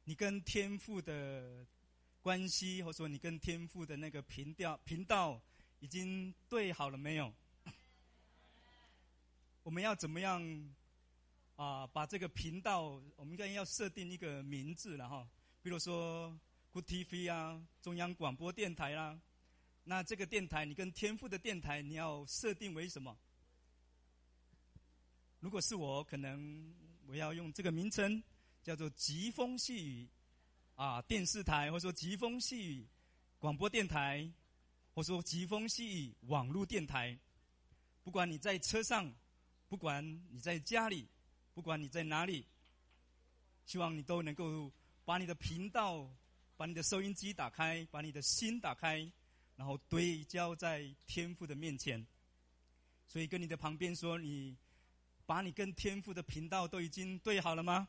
你跟天父的关系，或者说你跟天父的那个频道已经对好了没有？我们要怎么样把这个频道，我们应该要设定一个名字了哈，比如说 Good TV 啊，中央广播电台啦。那这个电台，你跟天父的电台，你要设定为什么？如果是我，可能我要用这个名称，叫做疾风细雨电视台，或者说疾风细雨广播电台，或者说疾风细雨网络电台。不管你在车上，不管你在家里，不管你在哪里，希望你都能够把你的频道，把你的收音机打开，把你的心打开，然后对焦在天父的面前。所以跟你的旁边说，你把你跟天父的频道都已经对好了吗？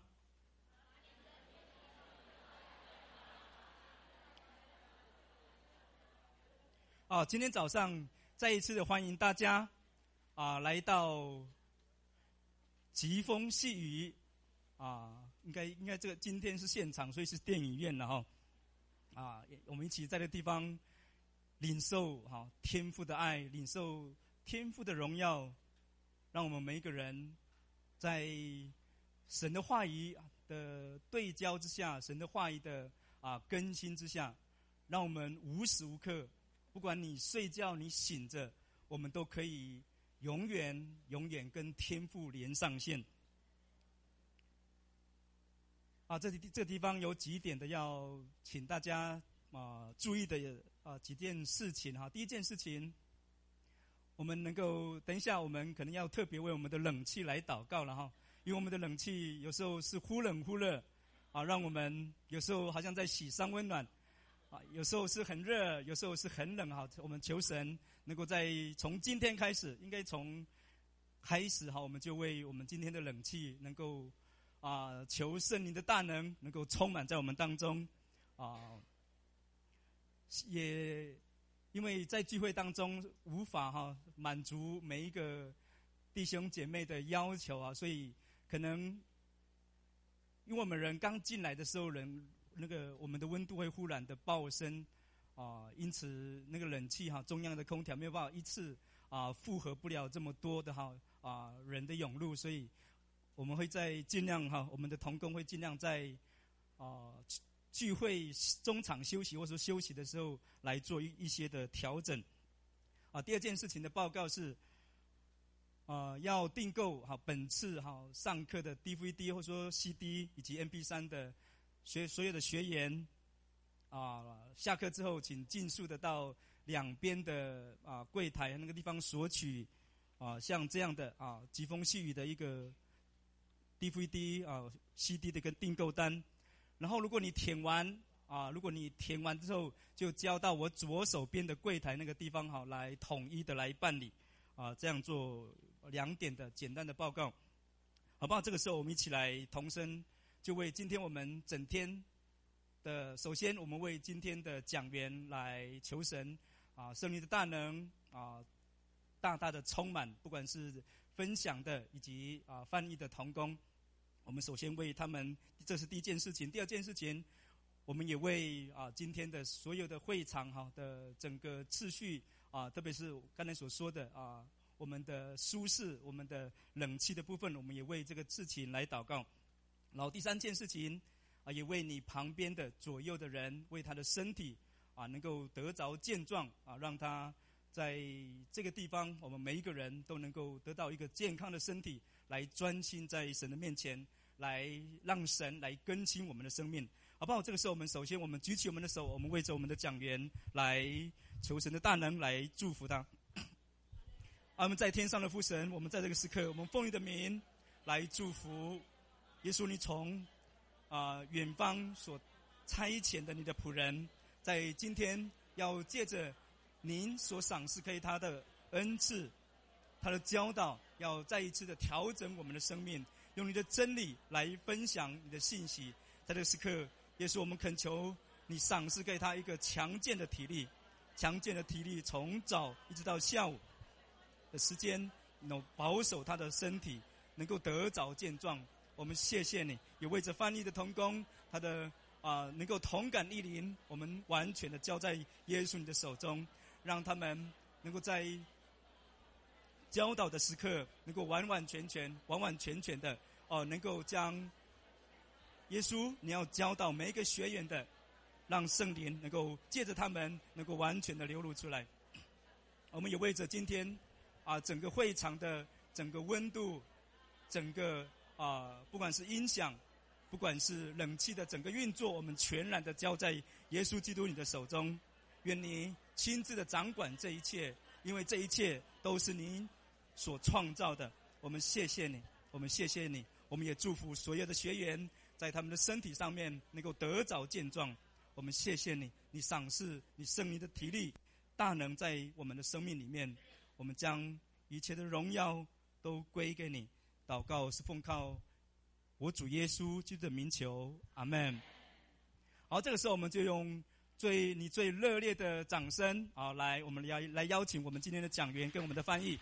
今天早上再一次的欢迎大家来到疾风细雨应该这个今天是现场，所以是电影院了哈我们一起在这个地方领受天父的爱，领受天父的荣耀，让我们每一个人在神的话语的对焦之下，神的话语的更新之下，让我们无时无刻，不管你睡觉你醒着，我们都可以永远跟天父连上线。这个地方有几点的要请大家注意的几件事情哈。第一件事情，我们能够等一下，我们可能要特别为我们的冷气来祷告了哈，因为我们的冷气有时候是忽冷忽热让我们有时候好像在洗三温暖有时候是很热，有时候是很冷我们求神能够从今天开始，应该从开始我们就为我们今天的冷气能够求圣灵的大能能够充满在我们当中也因为在聚会当中无法满足每一个弟兄姐妹的要求所以可能因为我们人刚进来的时候，我们的温度会忽然的暴升因此那个冷气中央的空调没有办法一次负荷不了这么多的人的涌入，所以我们会尽量我们的同工会尽量在聚会中场休息或者说休息的时候来做一些的调整第二件事情的报告是要订购本次上课的 DVD 或者说 CD 以及 MP3 的所有的学员下课之后请尽速的到两边的柜台那个地方索取像这样的疾风细雨的一个 DVD CD 的一个订购单，然后如果你填完之后就交到我左手边的柜台那个地方来统一的来办理这样做2点的简单的报告，好不好？这个时候我们一起来同声，就为今天我们整天的，首先我们为今天的讲员来求神圣灵的大能大大的充满，不管是分享的以及翻译的同工，我们首先为他们，这是第一件事情。第二件事情，我们也为今天的所有的会场的整个秩序特别是刚才所说的我们的舒适，我们的冷气的部分，我们也为这个事情来祷告。然后第三件事情也为你旁边的左右的人，为他的身体能够得着健壮让他在这个地方，我们每一个人都能够得到一个健康的身体，来专心在神的面前，来让神来更新我们的生命，好不好？这个时候我们首先我们举起我们的手，我们为着我们的讲员来求神的大能来祝福他。我们在天上的父神，我们在这个时刻，我们奉你的名来祝福耶稣，你从远方所差遣的你的仆人，在今天要借着您所赏赐给他的恩赐，他的教导，要再一次的调整我们的生命，用你的真理来分享你的信息。在这个时刻，耶稣，我们恳求你赏赐给他一个强健的体力，从早一直到下午的时间，能保守他的身体能够得着健壮。我们谢谢你，也为着翻译的同工，他的能够同感一灵，我们完全的交在耶稣你的手中，让他们能够在教导的时刻，能够完完全全的能够将耶稣你要教导每一个学员的，让圣灵能够借着他们能够完全的流露出来。我们也为着今天整个会场的整个温度，整个不管是音响，不管是冷气的整个运作，我们全然的交在耶稣基督你的手中。愿你亲自的掌管这一切，因为这一切都是您所创造的。我们谢谢你，我们谢谢你，我们也祝福所有的学员在他们的身体上面能够得着健壮。我们谢谢你，你赏赐你圣灵的体力大能在我们的生命里面。我们将一切的荣耀都归给你。祷告是奉靠我主耶稣基督的名求，阿们。好，这个时候我们就用最热烈的掌声来，我们来邀请我们今天的讲员跟我们的翻译。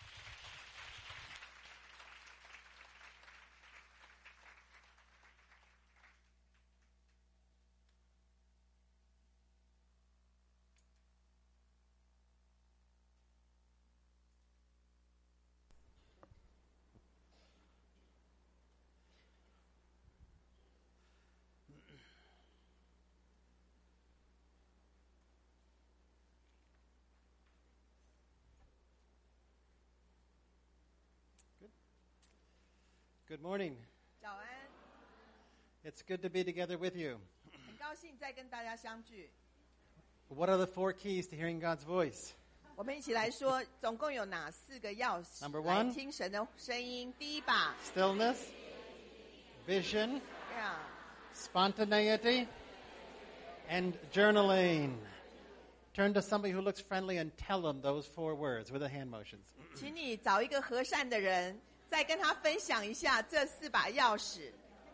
Good morning. 早安， It's good to be together with you. 很高兴再跟大家相聚。 What are the 4 keys to hearing God's voice? 我们一起来说，总共有哪4个钥匙 Number 来 1. 听神的声音？第一把 Stillness, vision, spontaneity, and journaling. Turn to somebody who looks friendly and tell them those 4 words with the hand motions. 请你找一个和善的人，再跟他分享一下这4把钥匙。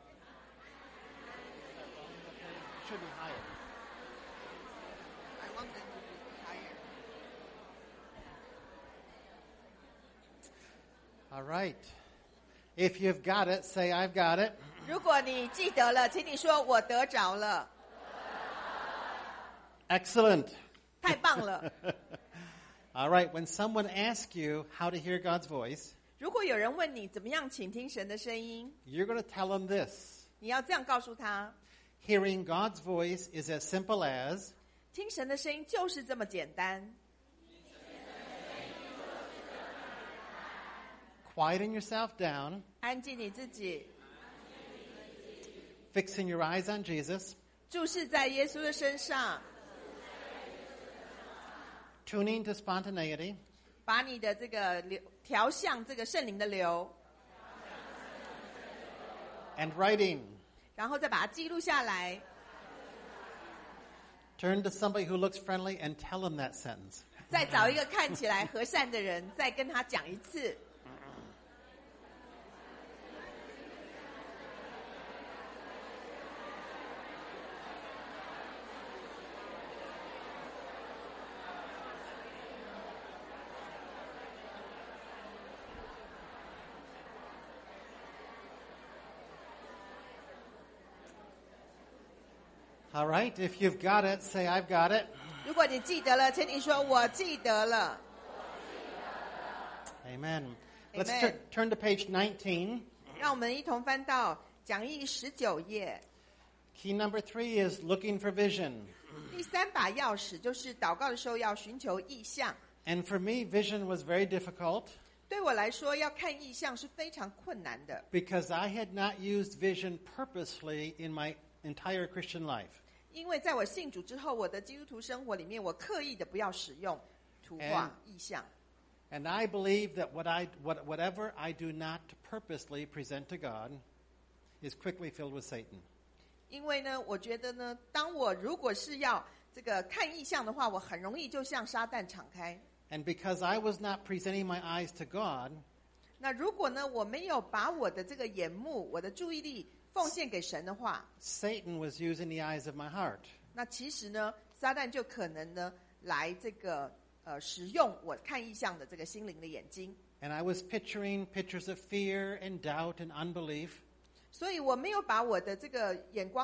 Should be higher. I want them to be higher. All right. If you've got it, say, I've got it. 如果你记得了，请你说我得着了， Excellent. 太棒了。 All right. When someone asks you how to hear God's voice, 如果有人问你怎么样倾听神的声音， you're going to tell them this. 你要这样告诉他： Hearing God's voice is as simple as 听神的声音就是这么简单。 quieting yourself down, 安静你自己， fixing your eyes on Jesus, 注视在耶稣的身上， tuning to spontaneity, 把你的这个流调向这个圣灵的流， and writing. 然后再把它记录下来。 Turn to somebody who looks friendly and tell them that sentence. 再找一个看起来和善的人，再跟他讲一次。 All right, if you've got it, say, I've got it. 如果你记得了，请你说我记得了。 Amen. Let's Amen. turn to page 19. 让我们一同翻到讲义19页。 Key number 3 is looking for vision. 第3把钥匙就是祷告的时候要寻求意象。 And for me, vision was very difficult 对我来说，要看意象是非常困难的， because I had not used vision purposely in my entire Christian life. 因为在我信主之后，我的基督徒生活里面，我刻意的不要使用图画意象。 And I believe that whatever I do not purposely present to God is quickly filled with Satan. 因为呢，我觉得呢，当我如果是要这个看意象的话，我很容易就向撒旦敞开。 And because I was not presenting my eyes to God, 那如果呢，我没有把我的这个眼目、我的注意力奉献给神的话， Satan was using the eyes of my heart. 那其实呢，撒旦就可能呢来这个使用我看意象的这个心灵的眼睛。 And I was picturing pictures of fear and doubt and unbelief. 所以我没有把我的这个眼光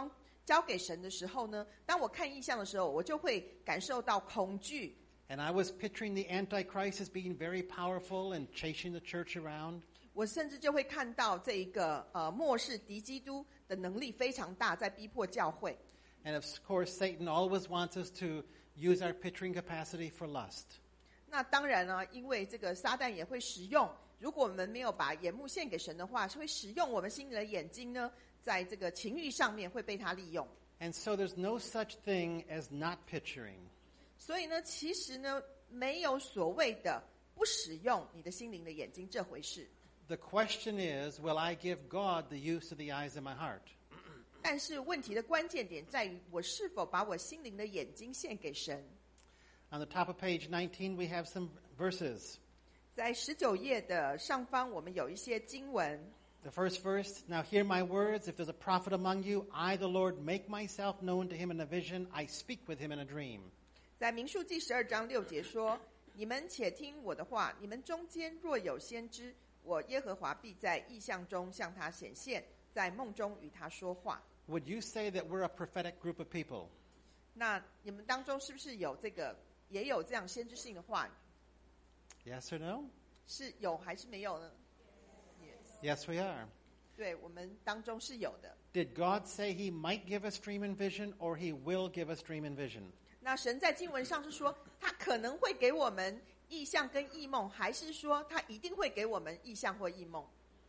交给神的时候呢，当我看异象的时候，我就会感受到恐惧。 And I was picturing the Antichrist as being very powerful and chasing the church around. 我甚至就会看到这一个末世敌基督的能力非常大，在逼迫教会。 And of course, Satan always wants us to use our picturing capacity for lust. 那当然呢，因为这个撒旦也会使用，如果我们没有把眼目献给神的话，是会使用我们心里的眼睛呢，在这个情欲上面会被他利用。 And so there's no such thing as not picturing. 所以呢，其实呢，没有所谓的不使用你的心灵的眼睛这回事。 The question is, will I give God the use of the eyes of my heart? 但是问题的关键点在于，我是否把我心灵的眼睛献给神。 On the top of page 19, we have some verses. 在19页的上方，我们有一些经文。 The first verse, now hear my words. If there's a prophet among you, I, the Lord, make myself known to him in a vision. I speak with him in a dream. 在民数记12章6节说：你们且听我的话，你们中间若有先知，我耶和华必在异象中向他显现，在梦中与他说话。 Would you say that we're a prophetic group of people? 那你们当中是不是有也有这样先知性的话语？ Yes or no? 是有还是没有呢？ Yes, we are. 对，我们当中是有的。 Did God say he might give us dream and vision, or he will give us dream and vision? 那神在经文上是说，他可能会给我们异象跟异梦，还是说他一定会给我们异象或异梦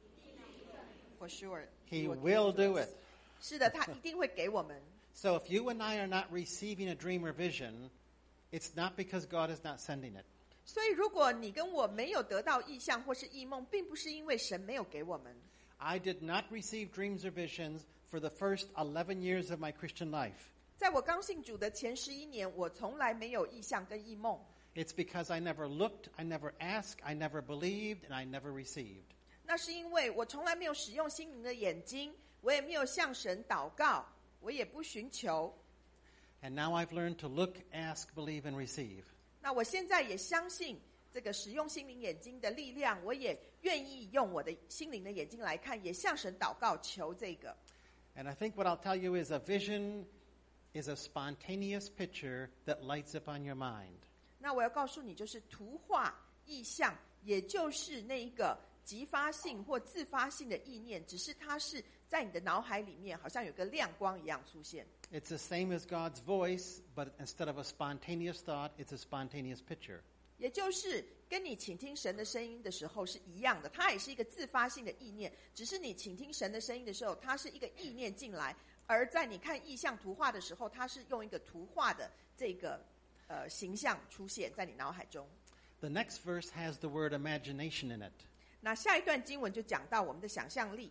？For sure, He will do it. 是的，他一定会给我们。 So if you and I are not receiving a dream or vision, it's not because God is not sending it. 所以，如果你跟我没有得到异象或是异梦，并不是因为神没有给我们。 I did not receive dreams or visions for the first 11 years of my Christian life. 在我刚信主的前11年，我从来没有异象跟异梦。 It's because I never looked, I never asked, I never believed, and I never received. 那是因为我从来没有使用心灵的眼睛，我也没有向神祷告，我也不寻求。 And now I've learned to look, ask, believe, and receive. 那我现在也相信这个使用心灵眼睛的力量，我也愿意用我的心灵的眼睛来看，也向神祷告求这个。 And I think what I'll tell you is a vision is a spontaneous picture that lights up on your mind. 那我要告诉你，就是图画意象，也就是那一个即发性或自发性的意念，只是它是在你的脑海里面，好像有个亮光一样出现。 It's the same as God's voice, but instead of a spontaneous thought, it's a spontaneous picture. 也就是跟你倾听神的声音的时候是一样的，它也是一个自发性的意念，只是你倾听神的声音的时候，它是一个意念进来，而在你看意象图画的时候，它是用一个图画的这个形象出现在你脑海中。 The next verse has the word imagination in it. 那下一段经文就讲到我们的想象力。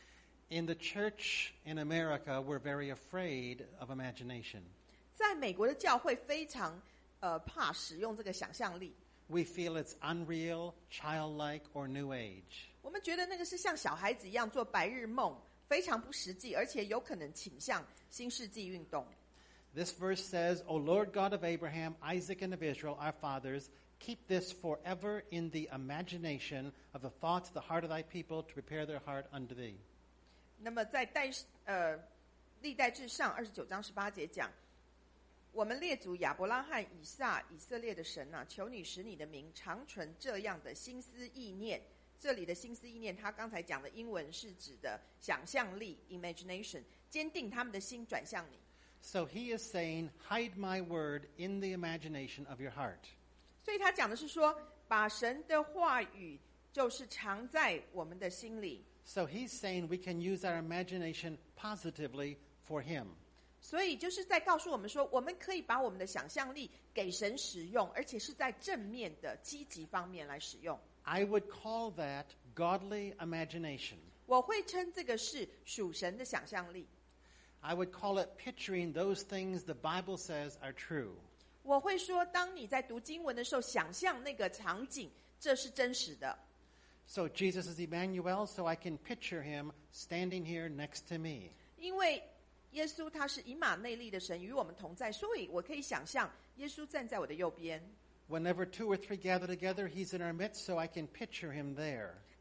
In the church in America, we're very afraid of imagination. 在美国的教会非常怕使用这个想象力。 We feel it's unreal, childlike, or new age. 我们觉得那个是像小孩子一样做白日梦，非常不实际，而且有可能倾向新世纪运动。 This verse says, O Lord God of Abraham, Isaac, and of Israel, our fathers, keep this forever in the imagination of the thoughts of the heart of thy people to prepare their heart unto thee. 那么在历代志上29章18节讲，我们列祖亚伯拉罕、以撒、以色列的神啊，求你使你的名常存这样的心思意念。这里的心思意念，他刚才讲的英文是指的想象力 imagination， 坚定他们的心转向你。 So he is saying, hide my word in the imagination of your heart. 所以他讲的是说，把神的话语就是藏在我们的心里。 So he's saying we can use our imagination positively for him. 所以就是在告诉我们说，我们可以把我们的想象力给神使用，而且是在正面的积极方面来使用。 I would call that godly imagination. 我会称这个是属神的想象力。 I would call it picturing those things the Bible says are true. 我会说，当你在读经文的时候，想象那个场景，这是真实的。 So Jesus is Emmanuel, so I can picture him standing here next to me. 因为耶稣他是以马内利的神，与我们同在，所以我可以想象耶稣站在我的右边。 Whenever two or three gather together, he's in our midst, so I can picture him there.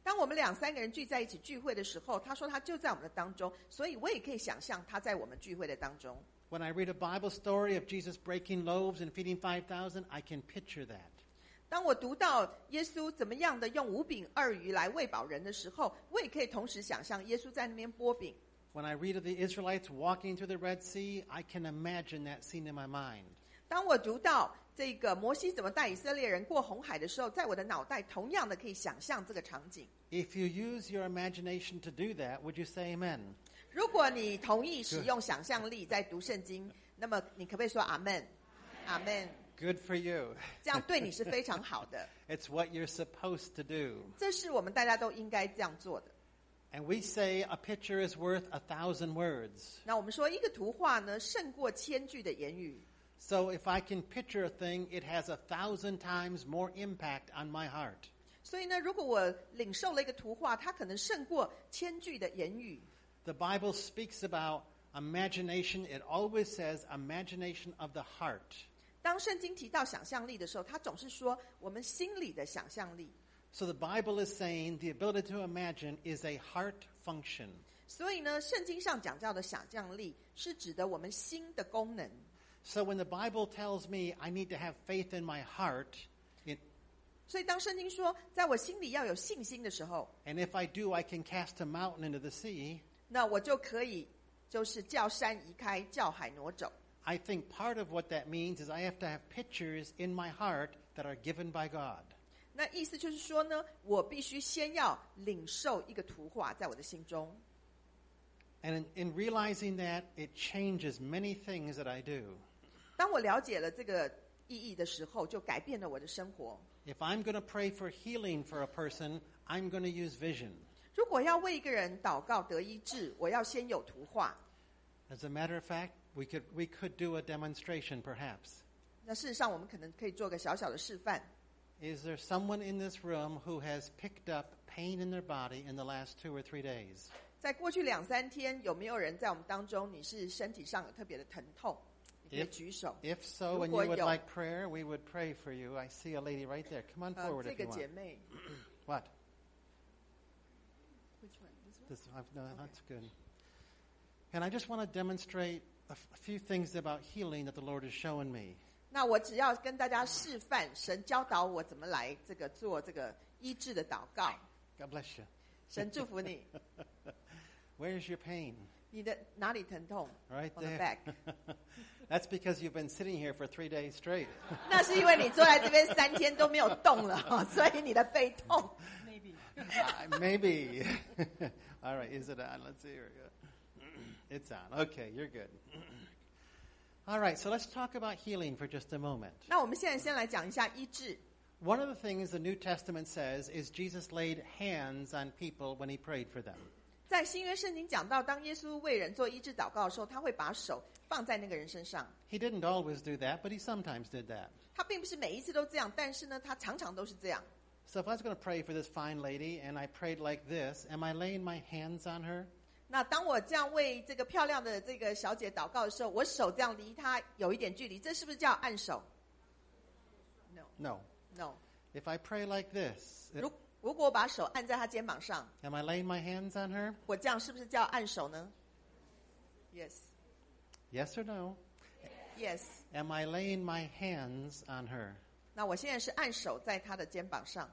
当我们2、3个人聚在一起聚会的时候，他说他就在我们的当中，所以我也可以想象他在我们聚会的当中。 When I read a Bible story of Jesus breaking loaves and feeding 5,000, I can picture that. 当我读到耶稣怎么样的用5饼2鱼来喂饱人的时候，我也可以同时想象耶稣在那边拨饼。 When I read of the Israelites walking through the Red Sea, I can imagine that scene in my mind. 当我读到这个摩西怎么带以色列人过红海的时候，在我的脑袋同样的可以想象这个场景。 If you use your imagination to do that, would you say amen? 如果你同意使用想象力在读圣经，那么你可不可以说阿们？阿们。 Good for you. 这样对你是非常好的。 It's what you're supposed to do. 这是我们大家都应该这样做的。 And we say a picture is worth 1,000 words. 那我们说一个图画呢，胜过1000句的言语。 So if I can picture a thing, it has 1,000 times more impact on my heart. 所以呢，如果我领受了一个图画，它可能胜过1000句的言语。 The Bible speaks about imagination. It always says imagination of the heart. 当圣经提到想象力的时候，它总是说我们心里的想象力。 So the Bible is saying the ability to imagine is a heart function. 所以呢，圣经上讲到的想象力是指的我们心的功能。 So when the Bible tells me I need to have faith in my heart, 所以当圣经说在我心里要有信心的时候， and if I do, I can cast a mountain into the sea, 那我就可以就是叫山移开，叫海挪走。 I think part of what that means is I have to have pictures in my heart that are given by God. 那意思就是说呢，我必须先要领受一个图画在我的心中。 And in realizing that, it changes many things that I do. 当我了解了这个意义的时候，就改变了我的生活。 If I'm going to pray for healing for a person, I'm going to use vision. 如果要为一个人祷告得医治，我要先有图画。 As a matter of fact, we could do a demonstration perhaps. 那事实上，我们可能可以做个小小的示范。 Is there someone in this room who has picked up pain in their body in the last 2 or 3 days? 在过去2、3天，有没有人在我们当中，你是身体上有特别的疼痛？你可以举手。 If so, and you would like prayer, we would pray for you. I see a lady right there. Come on forward 这 if 个 you 姐 want. 妹 What? Which one? This one? No, that's good. And I just want to demonstrate a few things about healing that the Lord has shown me. 那我只要跟大家示范，神教导我怎么来做这个医治的祷告。 God bless you. 神祝福你。 Where's your pain? 你的哪里疼痛 Right On the there. back. That's because you've been sitting here for 3 days straight. 那是因为你坐在这边3天都没有动了，所以你的背痛。Maybe. Maybe. All right, is it on? Let's see here. It's on. Okay, you're good. All right, so let's talk about healing for just a moment. 那我们现在先来讲一下医治。 One of the things the New Testament says is Jesus laid hands on people when he prayed for them. 在新约圣经讲到，当耶稣为人做医治祷告的时候，他会把手放在那个人身上。 He didn't always do that, but he sometimes did that. 他并不是每一次都这样，但是呢，他常常都是这样。 So if I was going to pray for this fine lady and I prayed like this, am I laying my hands on her? 那当我这样为这个漂亮的这个小姐祷告的时候，我手这样离她有一点距离，这是不是叫按手 No. No. If I pray like this, 如果我把手按在她肩膀上， am I laying my hands on her? 我这样是不是叫按手呢 ？Yes. Yes or no? Yes. Am I laying my hands on her? 那我现在是按手在她的肩膀上。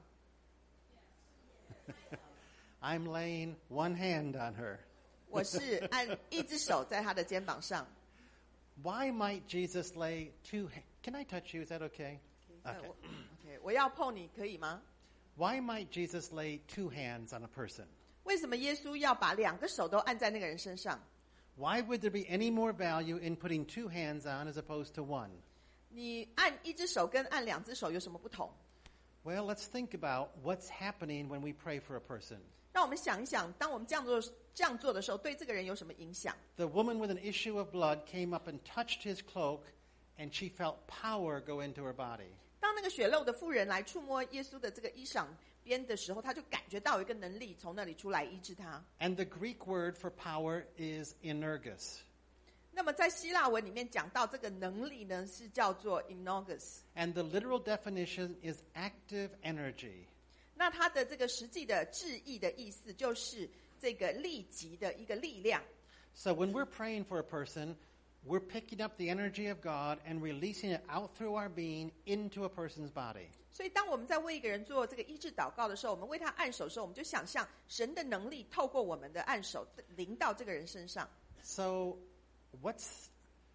I'm laying one hand on her. 我是按一只手在她的肩膀上。 Why might Jesus lay two hands? Can I touch you? Is that okay? Okay. OK， 我要碰你可以吗？ Why might Jesus lay two hands on a person? 为什么耶稣要把2个手都按在那个人身上？ Why would there be any more value in putting two hands on as opposed to one? 你按一只手跟按2只手有什么不同？ Well, let's think about what's happening when we pray for a person. 让我们想一想，当我们这样做的时候，对这个人有什么影响？ The woman with an issue of blood came up and touched his cloak, and she felt power go into her body. 当那个血漏的妇人来触摸耶稣的这个衣裳边的时候，他就感觉到有一个能力从那里出来医治他。 And the Greek word for power is energus. 那么在希腊文里面讲到这个能力呢，是叫做 energus。 And the literal definition is active energy. 那它的这个实际的字义的意思就是这个立即的一个力量。 So when we're praying for a person, we're picking up the energy of God and releasing it out through our being into a person's body. 所以当我们在为一个人做这个医治祷告的时候，我们为他按手的时候，我们就想象神的能力透过我们的按手临到这个人身上。 So let's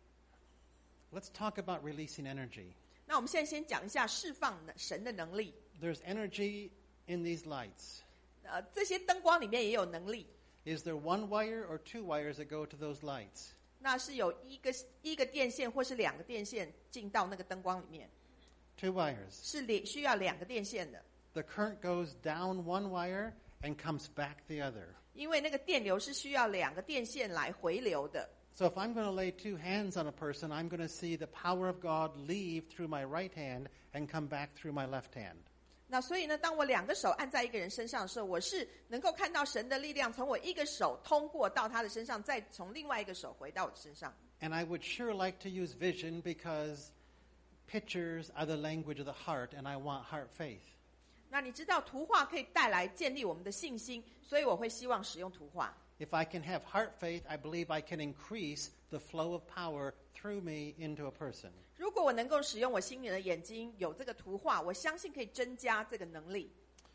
talk about releasing energy. 那我们现在先讲一下释放神的能力。 There's energy in these lights. 这些灯光里面也有能力。 Is there one wire or two wires that go to those lights? 那是有一个电线或是2个电线进到那个灯光里面。 Two wires. 是需要2个电线的。 The current goes down one wire and comes back the other. 因为那个电流是需要2个电线来回流的。 So if I'm going to lay two hands on a person, I'm going to see the power of God leave through my right hand and come back through my left hand. 那所以呢，当我2个手按在一个人身上的时候，我是能够看到神的力量从我一个手通过到他的身上，再从另外一个手回到我的身上。 And I would sure like to use vision because pictures are the language of the heart, and I want heart faith. 那你知道图画可以带来建立我们的信心，所以我会希望使用图画。 If I can have heart faith, I believe I can increase the flow of power through me into a person. 如果我能够使用我心里的眼睛，有这个图画，我相信可以增加这个能力。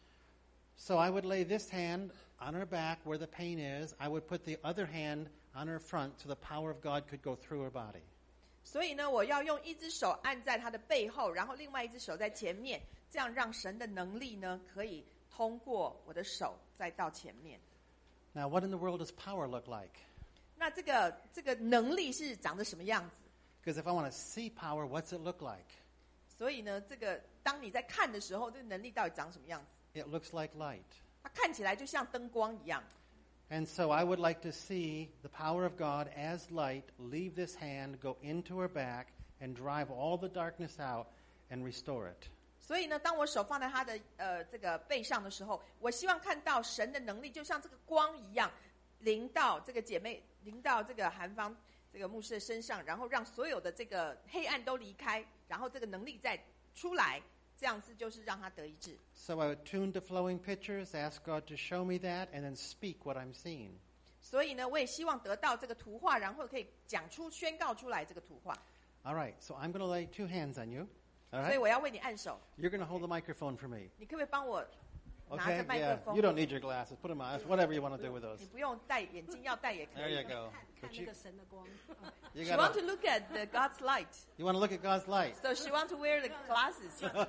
So I would lay this hand on her back where the pain is. I would put the other hand on her front so the power of God could go through her body. 所以呢，我要用一只手按在她的背后，然后另外一只手在前面，这样让神的能力呢可以通过我的手再到前面。 Now, what in the world does power look like? 那这个能力是长得什么样子？ Because if I want to see power, what's it look like? 所以呢，这个当你在看的时候，这个能力到底长什么样子？ It looks like light. 它看起来就像灯光一样。 And so I would like to see the power of God as light leave this hand, go into her back, and drive all the darkness out and restore it. 所以呢，当我手放在他的这个背上的时候，我希望看到神的能力，就像这个光一样，临到这个姐妹，临到这个韩芳这个牧师的身上，然后让所有的这个黑暗都离开，然后这个能力再出来，这样子就是让他得医治。 So I would tune to flowing pictures, ask God to show me that, and then speak what I'm seeing. 所以呢，我也希望得到这个图画，然后可以宣告出来这个图画。 All right, so I'm going to lay two hands on you. All 所以 right? 我要为你按手， You're going to hold the microphone for me. 你可不可以帮我拿 Okay? 着麦克 Yeah. 风 You don't need your glasses. Put them on. It's whatever you want to do with those. 你不用戴眼镜，要戴也可 There 以 you。go. 看 But 那 you, 个神的光。 you She want gotta- to look at the God's light, you want to look at God's light. so she want to wear the glasses.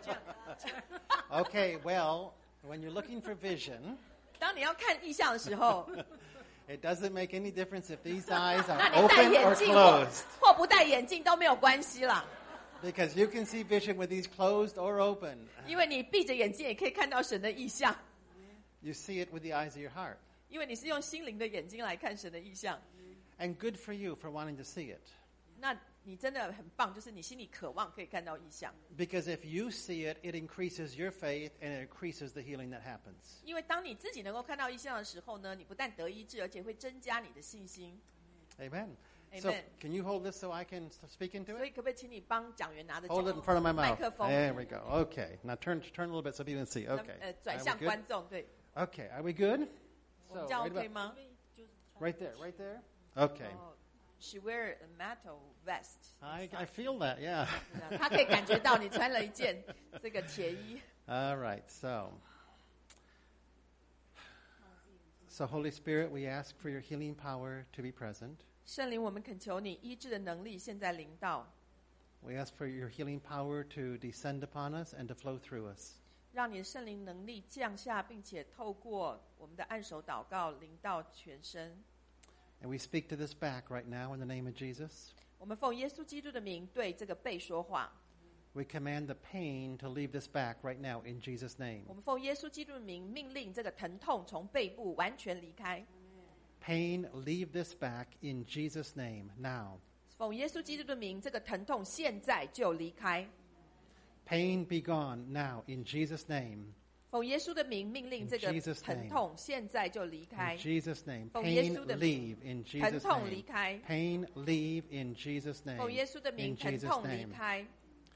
Okay, well, when you're looking for vision, 当你要看意象的时候， it doesn't make any difference if these eyes 那 are 你戴 open 眼 or 镜 closed. 或不戴眼镜都没有关系啦， Because you can see vision with these closed or open. 因为你闭着眼睛也可以看到神的意象， You see it with the eyes of your heart. 因为你是用心灵的眼睛来看神的意象。 And good for you for wanting to see it. 那你真的很棒，就是你心里渴望可以看到意象， Because if you see it, it increases your faith and it increases the healing that happens. 因为当你自己能够看到意象的时候呢，你不但得医治，而且会增加你的信心。 Amen. So Amen. can you hold this so I can speak into 所以 it? 可不可以请你帮讲员拿着 Hold it in front of my 麦 mouth. 克风， There we go. Okay. Now turn a little bit so people can see. Okay. 转 Are 向 we 观 good? 众，对， Okay. Are we good? 我们这样 right, OK about- 吗？ right there. Right there. Okay. She wear a metal vest. I feel that. Yeah. 他可以感觉到你穿了一件这个铁衣。 All right. So Holy Spirit, we ask for your healing power to be present. 圣灵，我们恳求你医治的能力现在临到， We ask for your healing power to descend upon us and to flow through us. 让你的圣灵能力降下，并且透过我们的按手祷告临到全身。 And we speak to this back right now in the name of Jesus. 我们奉耶稣基督的名对这个背说话。 We command the pain to leave this back right now in Jesus' name. 我们奉耶稣基督的名命令这个疼痛从背部完全离开。 Pain, leave this back in Jesus' name now. 奉耶稣基督的名，这个疼痛现在就离开。 Pain be gone now in Jesus' name. 奉耶稣的名命令这个 In Jesus' 疼痛现在就离开 In。Jesus' name. 奉耶 Pain 稣的 leave 名， in 疼 Jesus' 痛离 name. 开。 Pain leave in Jesus' 奉 name. 耶稣的 In 名，疼 Jesus' 痛离 name. 开。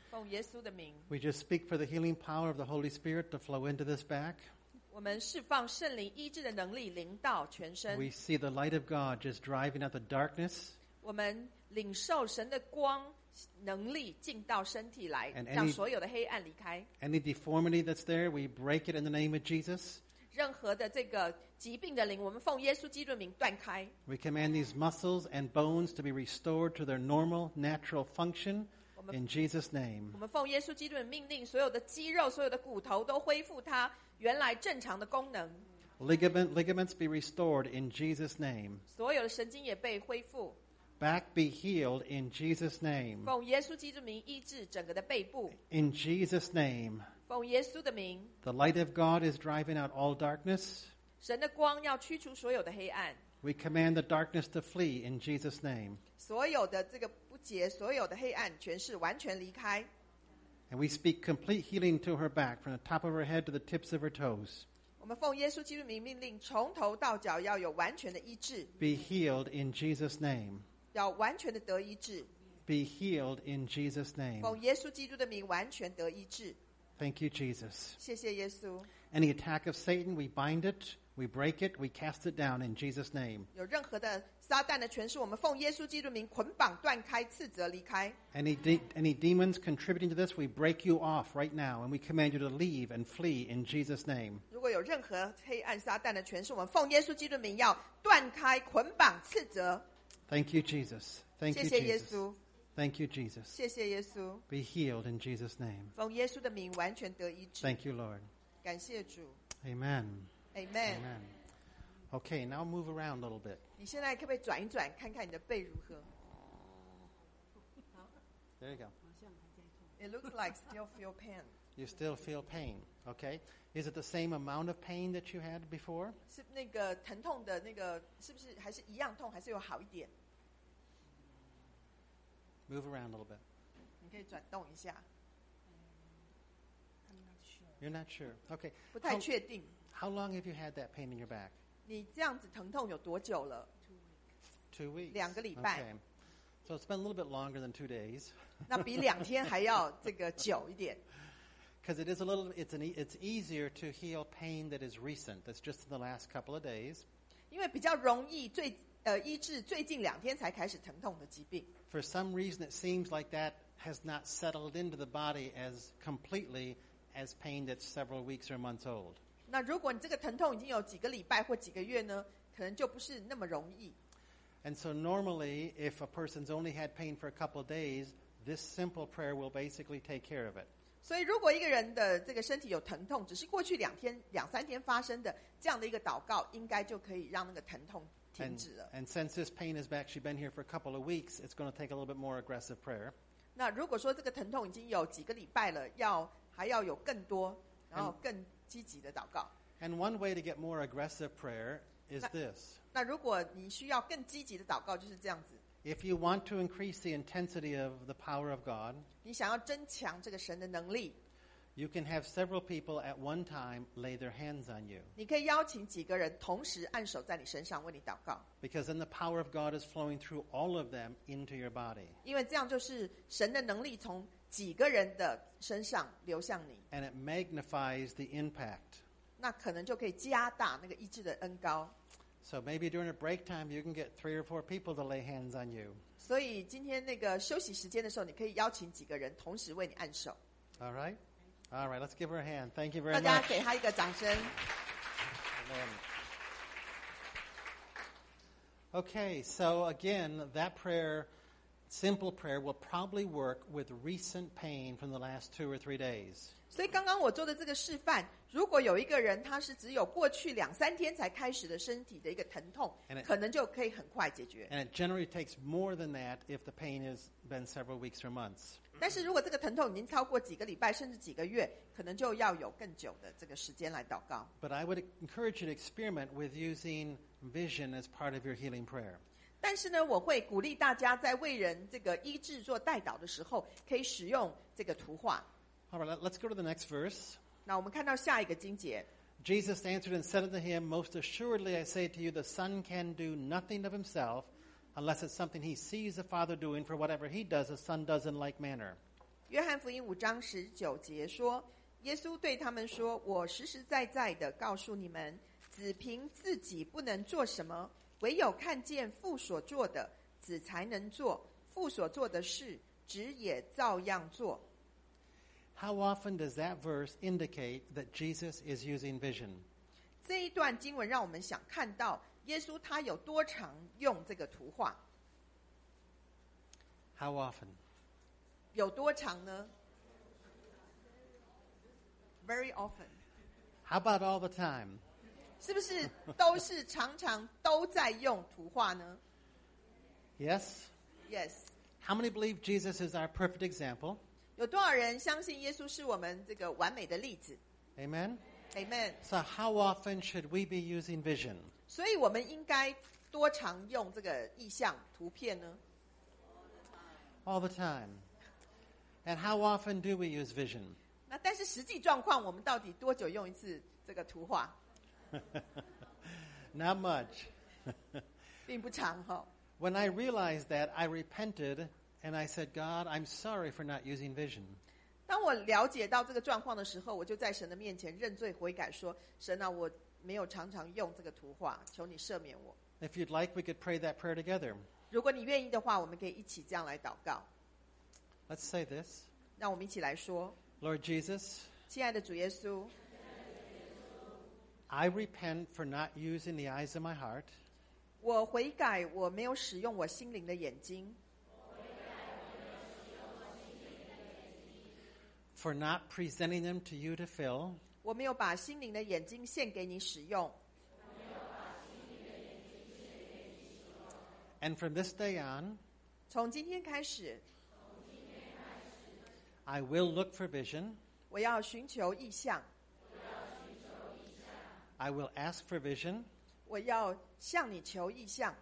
奉耶稣的名， We just speak for the healing power of the Holy Spirit to flow into this back. 我们释放圣灵医治的能力临到全身。 We see the light of God just driving out the darkness. 我们领受神的光能力进到身体来 And， 让 any- 所有的黑暗离开。 Any deformity that's there, we break it in the name of Jesus. 任何的这个疾病的灵，我们奉耶稣基督的名断开。 We command these muscles and bones to be restored to their normal, natural function in Jesus' name. 我们奉耶稣基督的命令，所有的肌肉、所有的骨头都恢复它原来正常的功能， Ligaments be restored in Jesus' name. 所有的神经也被恢复。 Back be healed in Jesus' name. 奉耶稣基督的名医治整个的背部。 In Jesus' name. 奉耶稣的名， The light of God is driving out all darkness. 神的光要驱除所有的黑暗， We command the darkness to flee in Jesus' name. 所有的这个不洁，所有的黑暗全是完全离开。 And we speak complete healing to her back from the top of her head to the tips of her toes. 我们奉耶稣基督的名命令，从头到脚要有完全的医治， Be healed in Jesus' name. 要完全的得医治。 Be healed in Jesus' name. 奉耶稣基督的名完全得医治。 Thank you, Jesus. 谢谢耶稣。 Any attack of Satan, we bind it, we break it, we cast it down in Jesus' name. 有任何的撒旦的权势，我们奉耶稣基督的名捆绑、断开、斥责、离开。 Any demons contributing to this, we break you off right now, and we command you to leave and flee in Jesus' name. 如果有任何黑暗撒旦的权势，我们奉耶稣基督的名要断开、捆绑、斥责。 Thank you, Jesus. Thank 谢 you, 谢耶 Jesus. 稣， Thank you, Jesus. 谢谢耶稣。 Be healed in Jesus' name. 奉耶稣的名完全得医治。 Thank you, Lord. 感谢主 Amen. ，Amen。 Amen. Okay, now move around a little bit. 你现在可不可以转一转，看看你的背如何 There you go. ？It looks like still feel pain。 You still feel pain, okay? Is it the same amount of pain that you had before? 是那个疼痛的那个，是不是还是一样痛，还是有好一点？ Move around a little bit. 你可以转动一下， You're not sure. Okay. 不太确定。 How long have you had that pain in your back? 你这样子疼痛有多久了？ 2 weeks. 2个礼拜。 Okay. So it's been a little bit longer than 2 days. 那比2天还要这个久一点。 Because it is a little, it's easier to heal pain that is recent. That's just in the last couple of days. 因为比较容易医治最近2天才开始疼痛的疾病。 For some reason, it seems like that has not settled into the body as completely as pain that's several weeks or months old. 那如果你这个疼痛已经有几个礼拜或几个月呢，可能就不是那么容易。 And so normally, if a person's only had pain for a couple of days, this simple prayer will basically take care of it. 所以如果一个人的这个身体有疼痛，只是过去2天、2-3天发生的这样的一个祷告，应该就可以让那个疼痛停止了。 And since this pain has actually been here for a couple of weeks, it's going to take a little bit more aggressive prayer. 那如果说这个疼痛已经有几个礼拜了，还要有更多，然后更积极的祷告。 And one way to get more aggressive prayer is this. 那如果你需要更积极的祷告，就是这样子。 If you want to increase the intensity of the power of God, 你想要增强这个神的能力， you can have several people at one time lay their hands on you. 你可以邀请几个人同时按手在你身上为你祷告， Because then the power of God is flowing through all of them into your body. 因为这样就是神的能力从几个人的身上流向你， And it magnifies the impact. 那可能就可以加大那个医治的恩膏。 So maybe during a break time, you can get 3 or 4 people to lay hands on you. 所以今天那个休息时间的时候，你可以邀請幾個人同時為你按手。 All right? All right, let's give her a hand. Thank you very 大家 much. 給他一個掌聲。 Amen. Okay, so again, that prayer, simple prayer, will probably work with recent pain from the last 2 or 3 days. 所以剛剛我做的這個示範，如果有一個人他是只有過去2-3天才開始的身體的一個疼痛，可能就可以很快解決。 And it generally takes more than that if the pain has been several weeks or months. 但是如果這個疼痛已經超過幾個禮拜甚至幾個月，可能就要有更久的這個時間來禱告。 But I would encourage you to experiment with using vision as part of your healing prayer. 但是呢，我會鼓勵大家在為人這個醫治做代禱的時候，可以使用這個圖畫。 All right, let's go to the next verse. 那我們看到下一個經節。 Jesus answered and said unto him, Most assuredly I say to you, the Son can do nothing of himself, unless it's something he sees the Father doing, for whatever he does, the Son does in like manner. 约翰福音5章19节说，耶稣对他们说，我实实在在的告诉你们，子凭自己不能做什么，唯有看见父所做的，子才能做。父所做的事，子也照样做。 How often does that verse indicate that Jesus is using vision? 这一段经文让我们想看到耶稣他有多常用这个图画。 How often? 有多长呢？ Very often. How about all the time? 是不是都是常常都在用图画呢？ Yes? Yes. How many believe Jesus is our perfect example? 有多少人相信耶稣是我们这个完美的例子 Amen? ？Amen. So how often should we be using vision? 所以我们应该多常用这个意象图片呢？ All the time. And how often do we use vision? 那但是实际状况，我们到底多久用一次这个图画？ Not much. 并不长哈。 When I realized that, I repented and I said, God, I'm sorry for not using vision. 当我了解到这个状况的时候，我就在神的面前认罪悔改，说：神啊，我没有常常用这个图画，求你赦免我。 If you'd like, we could pray that prayer together. 如果你愿意的话，我们可以一起这样来祷告。 Let's say this. 让我们一起来说： Lord Jesus, 亲爱的主耶稣， I repent for not using the eyes of my heart, 我悔改，我没有使用我心灵的眼睛， for not presenting them to you to fill, 我没有把心灵的眼睛献给你使用。 and from this day on, 从今天开始， I will look for vision, 我要寻求异象， I will ask for vision, 我要向你求异象，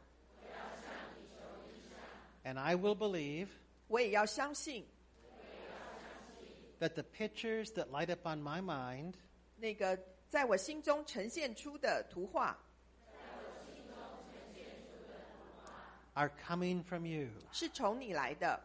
and I will believe 我也要相信 that the pictures that light up on my mind 那个在我心中呈现出的图画 are coming from you. 是从你来的。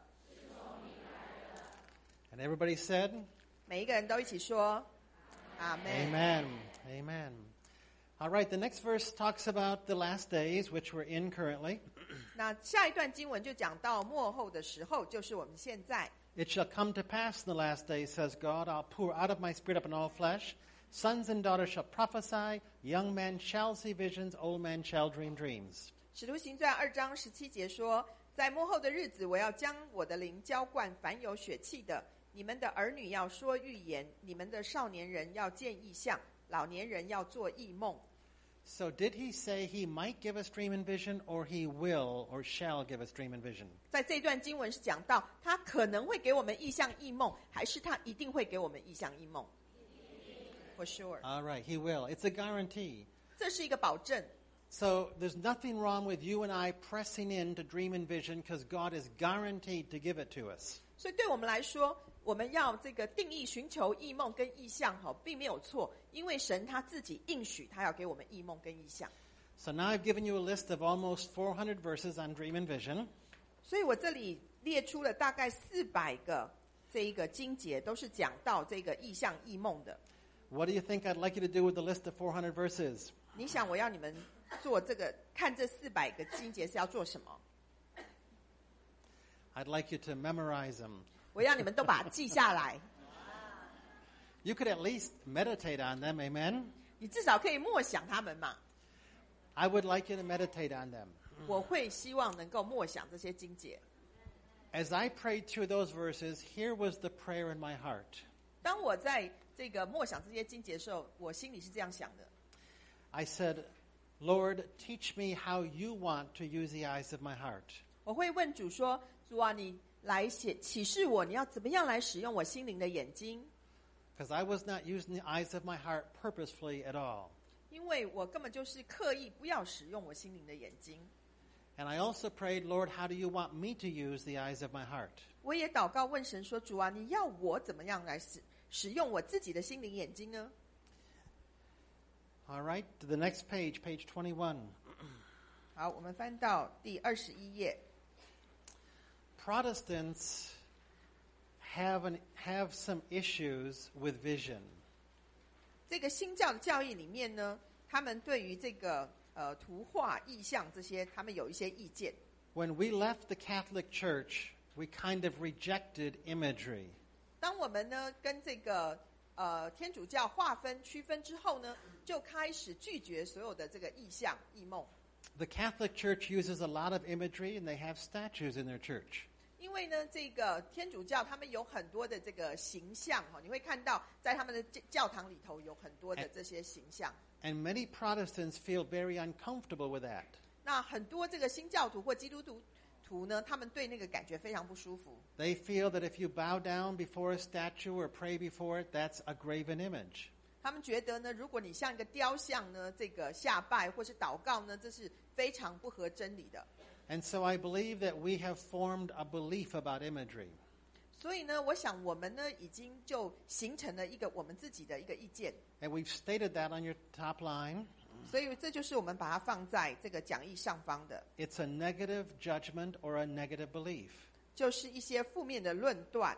And everybody said, 每一个人都一起说阿们。 Amen. Amen. All right, the next verse talks about the last days, which we're in currently. 那下一段经文就讲到末后的时候，就是我们现在。 It shall come to pass in the last days, says God, I'll pour out of my spirit upon all flesh. Sons and daughters shall prophesy. Young men shall see visions. Old men shall dream dreams. 使徒行传2章17节说，在末后的日子，我要将我的灵浇灌凡有血气的，你们的儿女要说预言，你们的少年人要见异象，老年人要做异梦。 So did he say he might give us dream and vision, or he will or shall give us dream and vision? 在这段经文是讲到，他可能会给我们异象异梦，还是他一定会给我们异象异梦 ？For sure， All right, he will. It's a guarantee. 这是一个保证。 So there's nothing wrong with you and I pressing in to dream and vision because God is guaranteed to give it to us. 所以对我们来说，我们要这个定义寻求异梦跟异象，并没有错，因为神他自己应许，他要给我们异梦跟异象。 So now I've given you a list of almost 400 verses on dream and vision. 所以我这里列出了大概400个这一个经节，都是讲到这个异象异梦的。 What do you think I'd like you to do with the list of 400 verses? 你想我要你们做这个看这400个经节是要做什么？ I'd like you to memorize them. 我要你们都把它记下来， You could at least meditate on them, amen? 你至少可以默想他们嘛。 I would like you to meditate on them. 我会希望能够默想这些经节。 As I prayed through those verses, here was the prayer in my heart. 当我在这个默想这些经节的时候，我心里是这样想的。 I said, Lord, teach me how you want to use the eyes of my heart. 我会问主说：“主啊，你来启示我，你要怎么样来使用我心灵的眼睛？ Because I was not using the eyes of my heart purposefully at all. 因为我根本就是刻意不要使用我心灵的眼睛。 And I also prayed, Lord, how do you want me to use the eyes of my heart? 我也祷告问神说：主啊，你要我怎么样来使用我自己的心灵眼睛呢？” All right, to the next page, page 21. 好，我们翻到第21页。 Protestants have some issues with vision. 这个新教的教义里面呢，他们对于这个图画、意象这些，他们有一些意见。 When we left the Catholic Church, we kind of rejected imagery. 当我们呢跟这个天主教划分区分之后呢，就开始拒绝所有的这个意象、异梦。 The Catholic Church uses a lot of imagery, and they have statues in their church. 因为呢，这个天主教他们有很多的这个形象哈，你会看到在他们的教堂里头有很多的这些形象。 And many Protestants feel very uncomfortable with that. 那很多这个新教徒或基督徒呢，他们对那个感觉非常不舒服。 They feel that if you bow down before a statue or pray before it, that's a graven image. 他们觉得呢，如果你像一个雕像呢，这个下拜或是祷告呢，这是非常不合真理的。 And so I believe that we have formed a belief about imagery. 所以呢，我想我们呢已经就形成了一个我们自己的一个意见。 And we've stated that on your top line. 所以这就是我们把它放在这个讲义上方的。 It's a negative judgment or a negative belief. 就是一些负面的论断。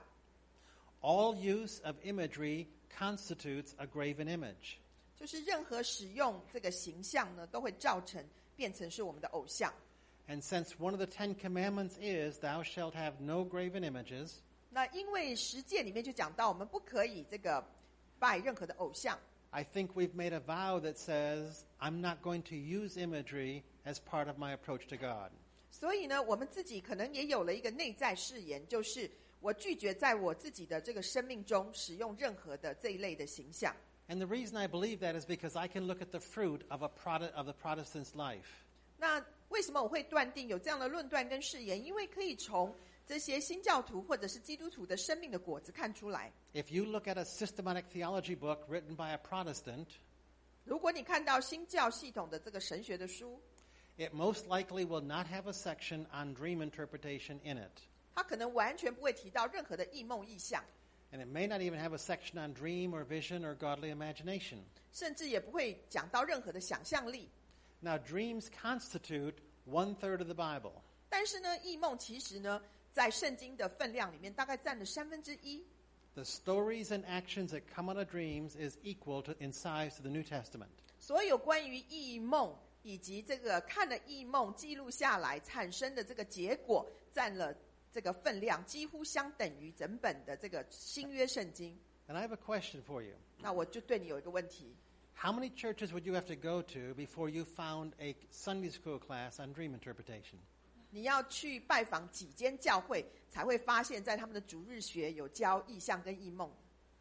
All use of imagery constitutes a graven image. 就是任何使用这个形象呢，都会变成是我们的偶像。 And since one of the 10 commandments is, thou shalt have no graven images, 那因为十诫里面就讲到，我们不可以这个拜任何的偶像。 I think we've made a vow that says, I'm not going to use imagery as part of my approach to God. 所以呢，我们自己可能也有了一个内在誓言，就是我拒绝在我自己的这个生命中使用任何的这一类的形象。 And the reason I believe that is because I can look at the fruit of the Protestant's life. 那为什么我会断定有这样的论断跟誓言？因为可以从这些新教徒或者是基督徒的生命的果子看出来。 If you look at a systematic theology book written by a Protestant, 如果你看到新教系统的这个神学的书， it most likely will not have a section on dream interpretation in it. 它可能完全不会提到任何的异梦异象， And it may not even have a section on dream or vision or godly imagination. 甚至也不会讲到任何的想象力。 Now, dreams constitute 1/3 of the Bible. 但是呢，异梦其实呢，在圣经的分量里面，大概占了1/3。 The stories and actions that come out of dreams is equal in size to the New Testament. 所有关于异梦以及这个看了异梦记录下来产生的这个结果，占了这个分量，几乎相等于整本的这个新约圣经。 And I have a question for you. 那我就对你有一个问题。 How many churches would you have to go to before you found a Sunday school class on dream interpretation? 你要去拜访几间教会，才会发现在他们的主日学有教异象跟异梦。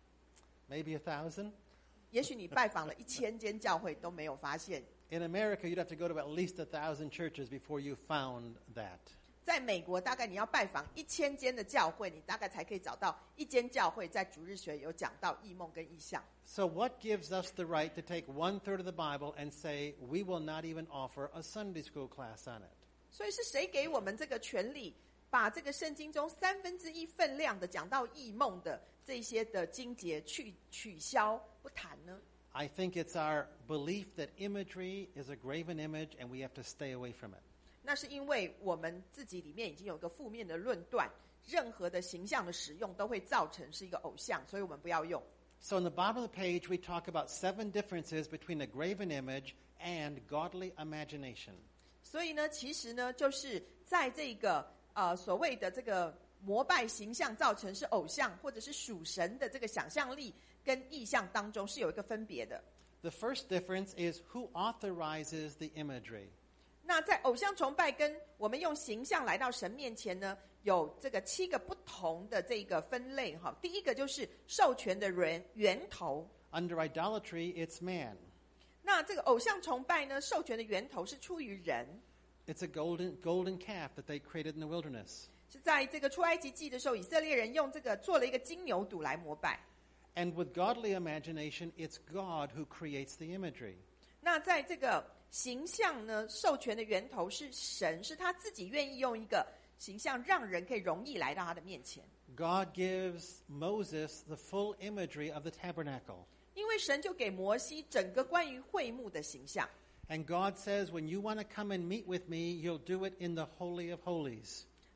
Maybe 1,000? 也许你拜访了1000间教会都没有发现。 In America, you'd have to go to at least 1,000 churches before you found that. 在美国，大概你要拜访1000间的教会，你大概才可以找到一间教会在主日学有讲到异梦跟异象。 So what gives us the right to take 1/3 of the Bible and say we will not even offer a Sunday school class on it? 所以是谁给我们这个权利，把这个圣经中1/3分量的讲到异梦的这些的经节取消不谈呢？ I think it's our belief that imagery is a graven image and we have to stay away from it. 那是因为我们自己里面已经有一个负面的论断，任何的形象的使用都会造成是一个偶像，所以我们不要用。 So in the bottom of the page, we talk about 7 differences between a graven image and godly imagination. 所以呢，其实呢，就是在这个所谓的这个膜拜形象造成是偶像或者是属神的这个想象力跟意象当中是有一个分别的。 The first difference is who authorizes the imagery. 那在偶像崇拜跟我们用形象来到神面前呢，有这个7个不同的这个分类哈。第一个就是授权的源头。 Under idolatry, it's man. 那这个偶像崇拜呢，授权的源头是出于人。 It's a golden calf that they created in the wilderness. 是在这个出埃及记的时候，以色列人用这个做了一个金牛犊来膜拜。 And with godly imagination, it's God who creates the imagery. 那在这个形象呢，授权的源头是神，是他自己愿意用一个形象让人可以容易来到他的面前。 God gives Moses the full imagery of the tabernacle. 因为神就给摩西整个关于会幕的形象。 And God says, when you want to come and meet with me, you'll do it in the Holy of Holies.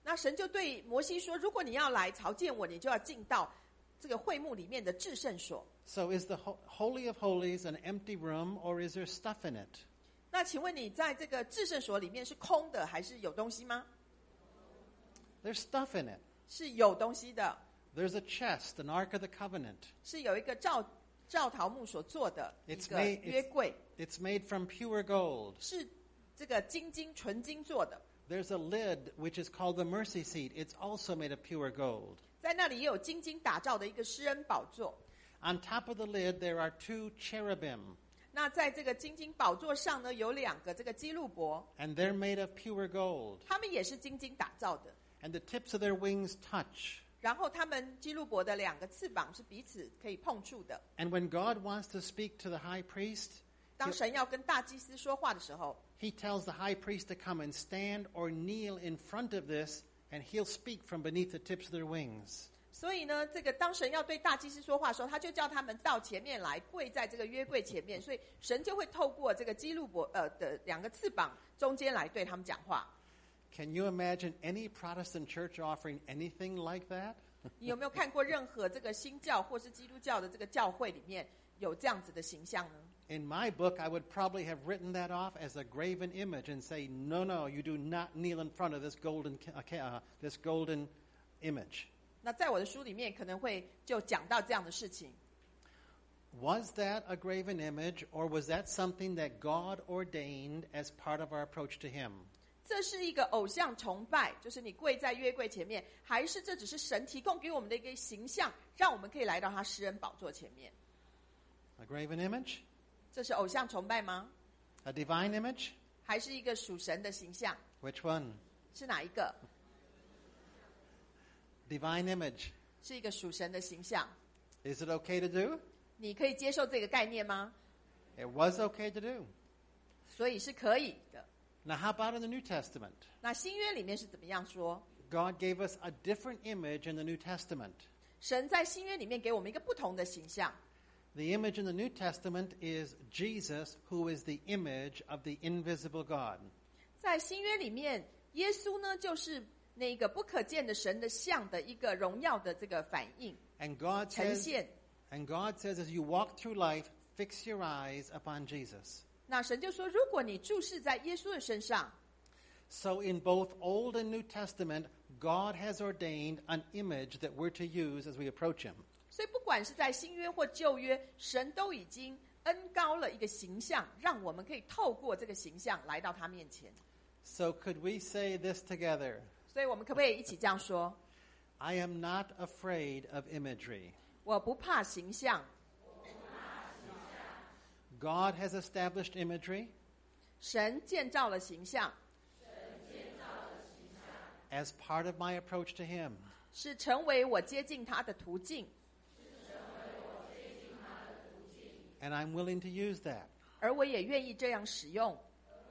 那神就对摩西说，如果你要来朝见我，你就要进到这个会幕里面的至圣所。 So is the Holy of Holies an empty room, or is there stuff in it? 那请问你在这个至圣所里面是空的还是有东西吗？ There's stuff in it. 是有东西的， There's a chest, an Ark of the Covenant. 是有一个照桃木所做的一 It's 个 made- 约柜， It's made from pure gold. 是这个纯金做的。 There's a lid which is called the mercy seat. It's also made of pure gold. 在那里也有金打造的一个施恩宝座。 On top of the lid, there are 2 cherubim, 那在这个金宝座上呢，有2个这个基路伯， and they're made of pure gold. 他们也是金打造的。 And the tips of their wings touch. 然后他们基路伯的2个翅膀是彼此可以碰触的。 And when God wants to speak to the high priest, 当神要跟大祭司说话的时候， he tells the high priest to come and stand or kneel in front of this, and he'll speak from beneath the tips of their wings. 所以呢，这个当神要对大祭司说话的时候，他就叫他们到前面来，跪在这个约柜前面。所以神就会透过这个基路伯的2个翅膀中间来对他们讲话。 Can you imagine any Protestant church offering anything like that? 你有没有看过任何这个新教或是基督教的这个教会里面有这样子的形象呢？ In my book, I would probably have written that off as a graven image and say, no, you do not kneel in front of this golden image. 那在我的书里面可能会就讲到这样的事情。 Was that a graven image, or was that something that God ordained as part of our approach to Him? 这是一个偶像崇拜，就是你跪在约柜前面，还是这只是神提供给我们的一个形象，让我们可以来到他施恩宝座前面？ A graven image? 这是偶像崇拜吗？ A divine image? 还是一个属神的形象？ Which one? 是哪一个？ Divine image. 是一个属神的形象。 Is it okay to do? 你可以接受这个概念吗？ It was okay to do. 所以是可以的。 Now, how about in the New Testament? 那新约里面是怎么样说？ God gave us a different image in the New Testament. 神在新约里面给我们一个不同的形象。 The image in the New Testament is Jesus, who is the image of the invisible God. 在新约里面，耶稣呢就是那个不可见的神的像的一个荣耀的这个反应 And God 呈 says, 现。 as you walk through life, fix your eyes upon Jesus. 那神就说，如果你注视在耶稣的身上， So in both Old and New Testament, God has ordained an image that we're to use as we approach Him. 所以不管是在新约或旧约，神都已经恩高了一个形象，让我们可以透过这个形象来到他面前。 So could we say this together? 所以我们可不可以一起这样说？ I am not afraid of imagery. 我不怕形象， God has established imagery 神建造了形象， as part of my approach to Him. 是成为我接近他的途径， And I'm willing to use that. 而我也愿意这样使用。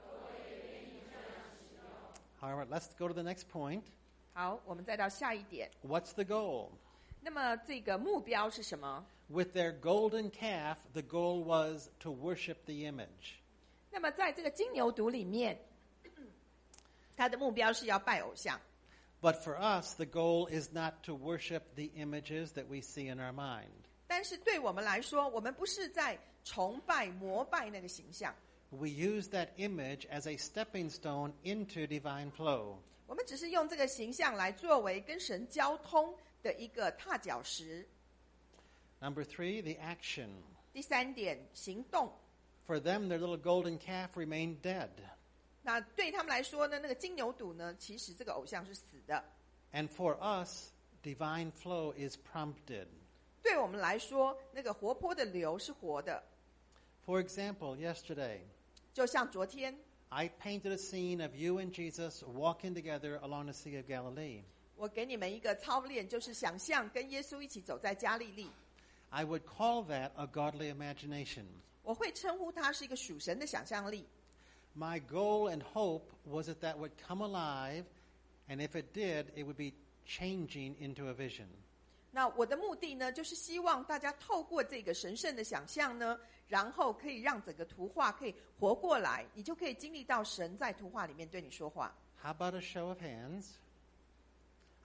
All right, let's go to the next point. 好，我们再到下一点。 What's the goal? 那么这个目标是什么？ With their golden calf, the goal was to worship the image. 那么在这个金牛犊里面，他的目标是要拜偶像。 But for us, the goal is not to worship the images that we see in our mind. 但是对我们来说，我们不是在崇拜、膜拜那个形象， We use that image as a stepping stone into divine flow. 我们只是用这个形象来作为跟神交通的一个踏脚石。 Number 3, the action. 第3点，行动。 For them, their little golden calf remained dead. 那对他们来说呢，那个金牛犊呢，其实这个偶像是死的。 And for us, divine flow is prompted. 对我们来说，那个活泼的流是活的。 For example, yesterday, 就像昨天， I painted a scene of you and Jesus walking together along the Sea of Galilee. 我给你们一个操练，就是想象跟耶稣一起走在加利利。 I would call that a godly imagination. 我会称呼它是一个属神的想象力。 My goal and hope was that would come alive, and if it did, it would be changing into a vision. 那我的目的呢，就是希望大家透过这个神圣的想象呢，然后可以让整个图画可以活过来，你就可以经历到神在图画里面对你说话。 How about a show of hands?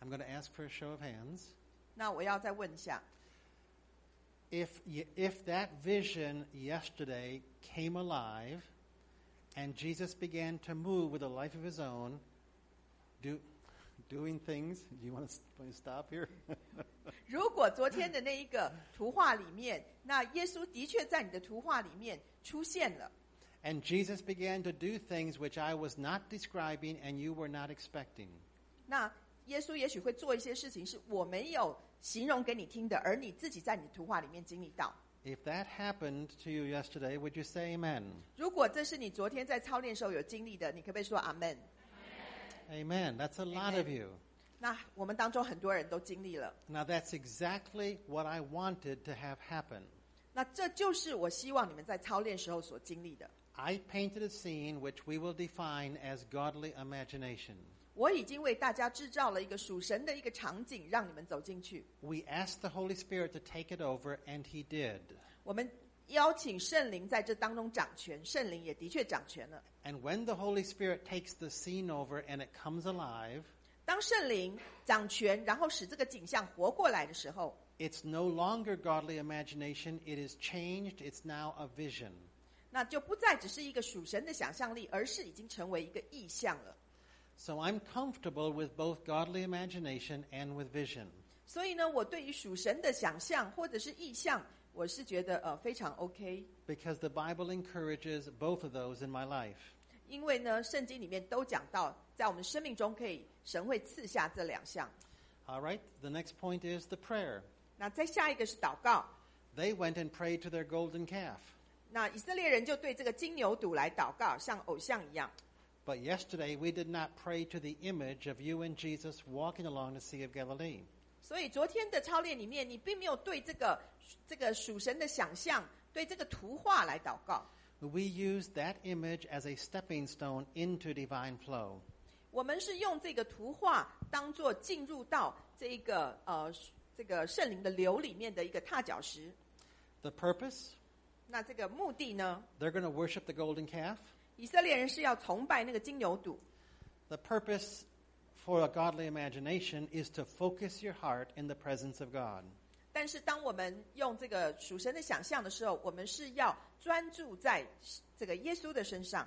I'm going to ask for a show of hands. 那我要再问一下， If that vision yesterday came alive and Jesus began to move with a life of his own, doing things, do you want to stop here? 如果昨天的那一个图画里面，那耶稣的确在你的图画里面出现了， And Jesus began to do things which I was not describing and you were not expecting. 那耶稣也许会做一些事情是我没有形容给你听的，而你自己在你的图画里面经历到。 If that happened to you yesterday, would you say amen? 如果这是你昨天在操练时候有经历的，你可不可以说阿门？ Amen. That's a lot of you. 那我们当中很多人都经历了， Now that's exactly what I wanted to have happen. 那这就是我希望你们在操练时候所经历的。 I painted a scene which we will define as godly imagination. 我已经为大家制造了一个属神的一个场景，让你们走进去。 We asked the Holy Spirit to take it over, and He did. 我们邀请圣灵在这当中掌权，圣灵也的确掌权了。 And when the Holy Spirit takes the scene over and it comes alive, 当圣灵掌权，然后使这个景象活过来的时候， it's no longer godly imagination. It is changed. It's now a vision. 那就不再只是一个属神的想象力，而是已经成为一个意象了。 So I'm comfortable with both godly imagination and with vision. 所以呢，我对于属神的想象或者是意象，我是觉得非常 OK， Because the Bible encourages both of those in my life. 因为呢，圣经里面都讲到，在我们生命中神会赐下这两项。 All right, the next point is the prayer. 那再下一个是祷告。 They went and prayed to their golden calf. 那以色列人就对这个金牛犊来祷告，像偶像一样。 But yesterday we did not pray to the image of you and Jesus walking along the Sea of Galilee. 所以昨天的操练里面，你并没有对这个属神的想象，对这个图画来祷告。 We use that image as a stepping stone into divine flow. 我们是用这个图画当作进入到这个圣灵的流里面的一个踏脚石。 The purpose? 那这个目的呢？ They're going to worship the golden calf. 以色列人是要崇拜那个金牛犊。 The purpose for a godly imagination is to focus your heart in the presence of God. 但是当我们用这个属神的想象的时候，我们是要专注在这个耶稣的身上。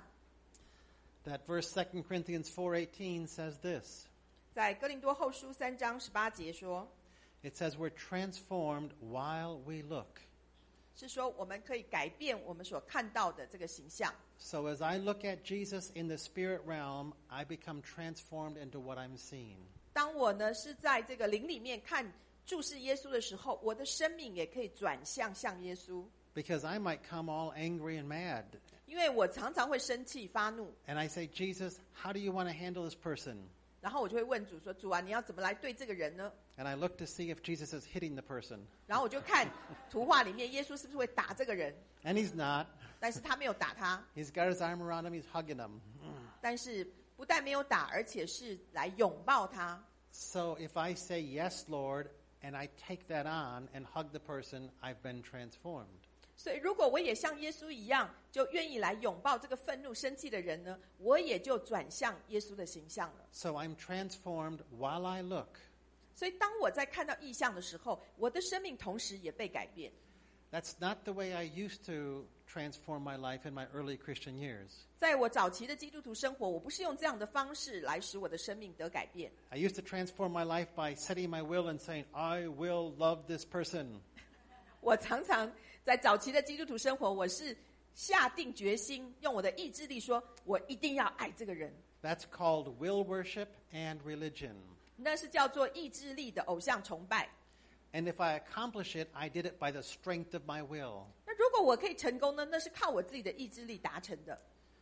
That verse 2 Corinthians 4:18 says this. 在哥林多后书3章18节说， It says we're transformed while we look. 是说我们可以改变我们所看到的这个形象。 So as I look at Jesus in the spirit realm, I become transformed into what I'm seeing. 当我呢是在这个灵里面注视耶稣的时候，我的生命也可以转向耶稣。 Because I might come all angry and mad. 因为我常常会生气发怒， And I say, Jesus, how do you want to handle this person? 然后我就会问主说：“主啊，你要怎么来对这个人呢？” And I look to see if Jesus is hitting the person. 然后我就看图画里面耶稣是不是会打这个人， And he's not. 但是他没有打他， He's got his arm around him, he's hugging him. 但是不但没有打，而且是来拥抱他。 So if I say, yes, Lord, and I take that on and hug the person, I've been transformed. 所以如果我也像耶稣一样，就愿意来拥抱这个愤怒生气的人呢，我也就转向耶稣的形象了。 So I'm transformed while I look. 所以当我在看到异象的时候，我的生命同时也被改变。 That's not the way I used to transform my life in my early Christian years. 在我早期的基督徒生活，我不是用这样的方式来使我的生命得改变。 I used to transform my life by setting my will and saying, I will love this person. 我常常在早期的基督徒生活，我是下定决心，用我的意志力说，我一定要爱这个人。 That's called will worship and religion. 那是叫做意志力的偶像崇拜。 And if I accomplish it, I did it by the strength of my will. 那如果我可以成功呢？那是靠我自己的意志力达成的。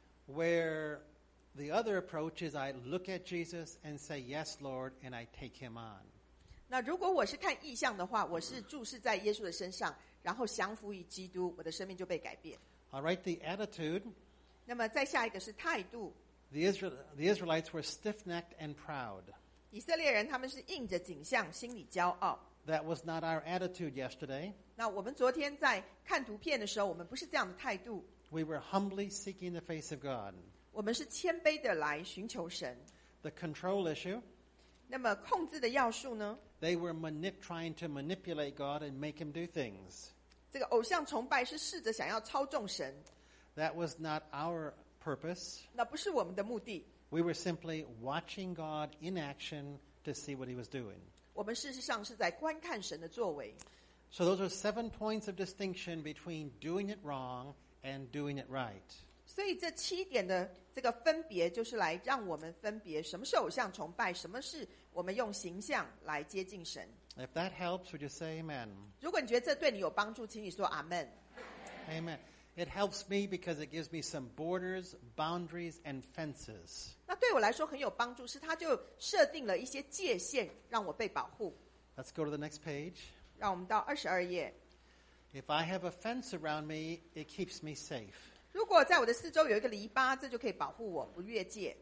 Where the other approach is I look at Jesus and say, yes, Lord, and I take him on. 那如果我是看异象的话，我是注视在耶稣的身上，然后降服于基督，我的生命就被改变。 All right, the attitude. 那么再下一个是态度。 The Israelites were stiff-necked and proud. 以色列人他们是硬着颈项，心里骄傲。 That was not our attitude yesterday. 那我们昨天在看图片的时候，我们不是这样的态度， We were humbly seeking the face of God. 我们是谦卑的来寻求神。 The control issue. 那么控制的要素呢？ They were trying to manipulate God and make him do things. 这个偶像崇拜是试着想要操纵神， That was not our purpose. 那不是我们的目的。 We were simply watching God in action to see what he was doing. 我们事实上是在观看神的作为。 So those are 7 points of distinction between doing it wrong and doing it right. 所以这7点的这个分别，就是来让我们分别什么是偶像崇拜，什么是我们用形象来接近神。 If that helps, would you say amen? 如果你觉得这对你有帮助，请你说阿们。 Amen. It helps me because it gives me some borders, boundaries, and fences. 那对我来说很有帮助，是它就设定了一些界限，让我被保护。 Let's go to the next page. 让我们到22页。 If I have a fence around me, it keeps me safe. 如果在我的四周有一个篱笆，这就可以保护我不越界。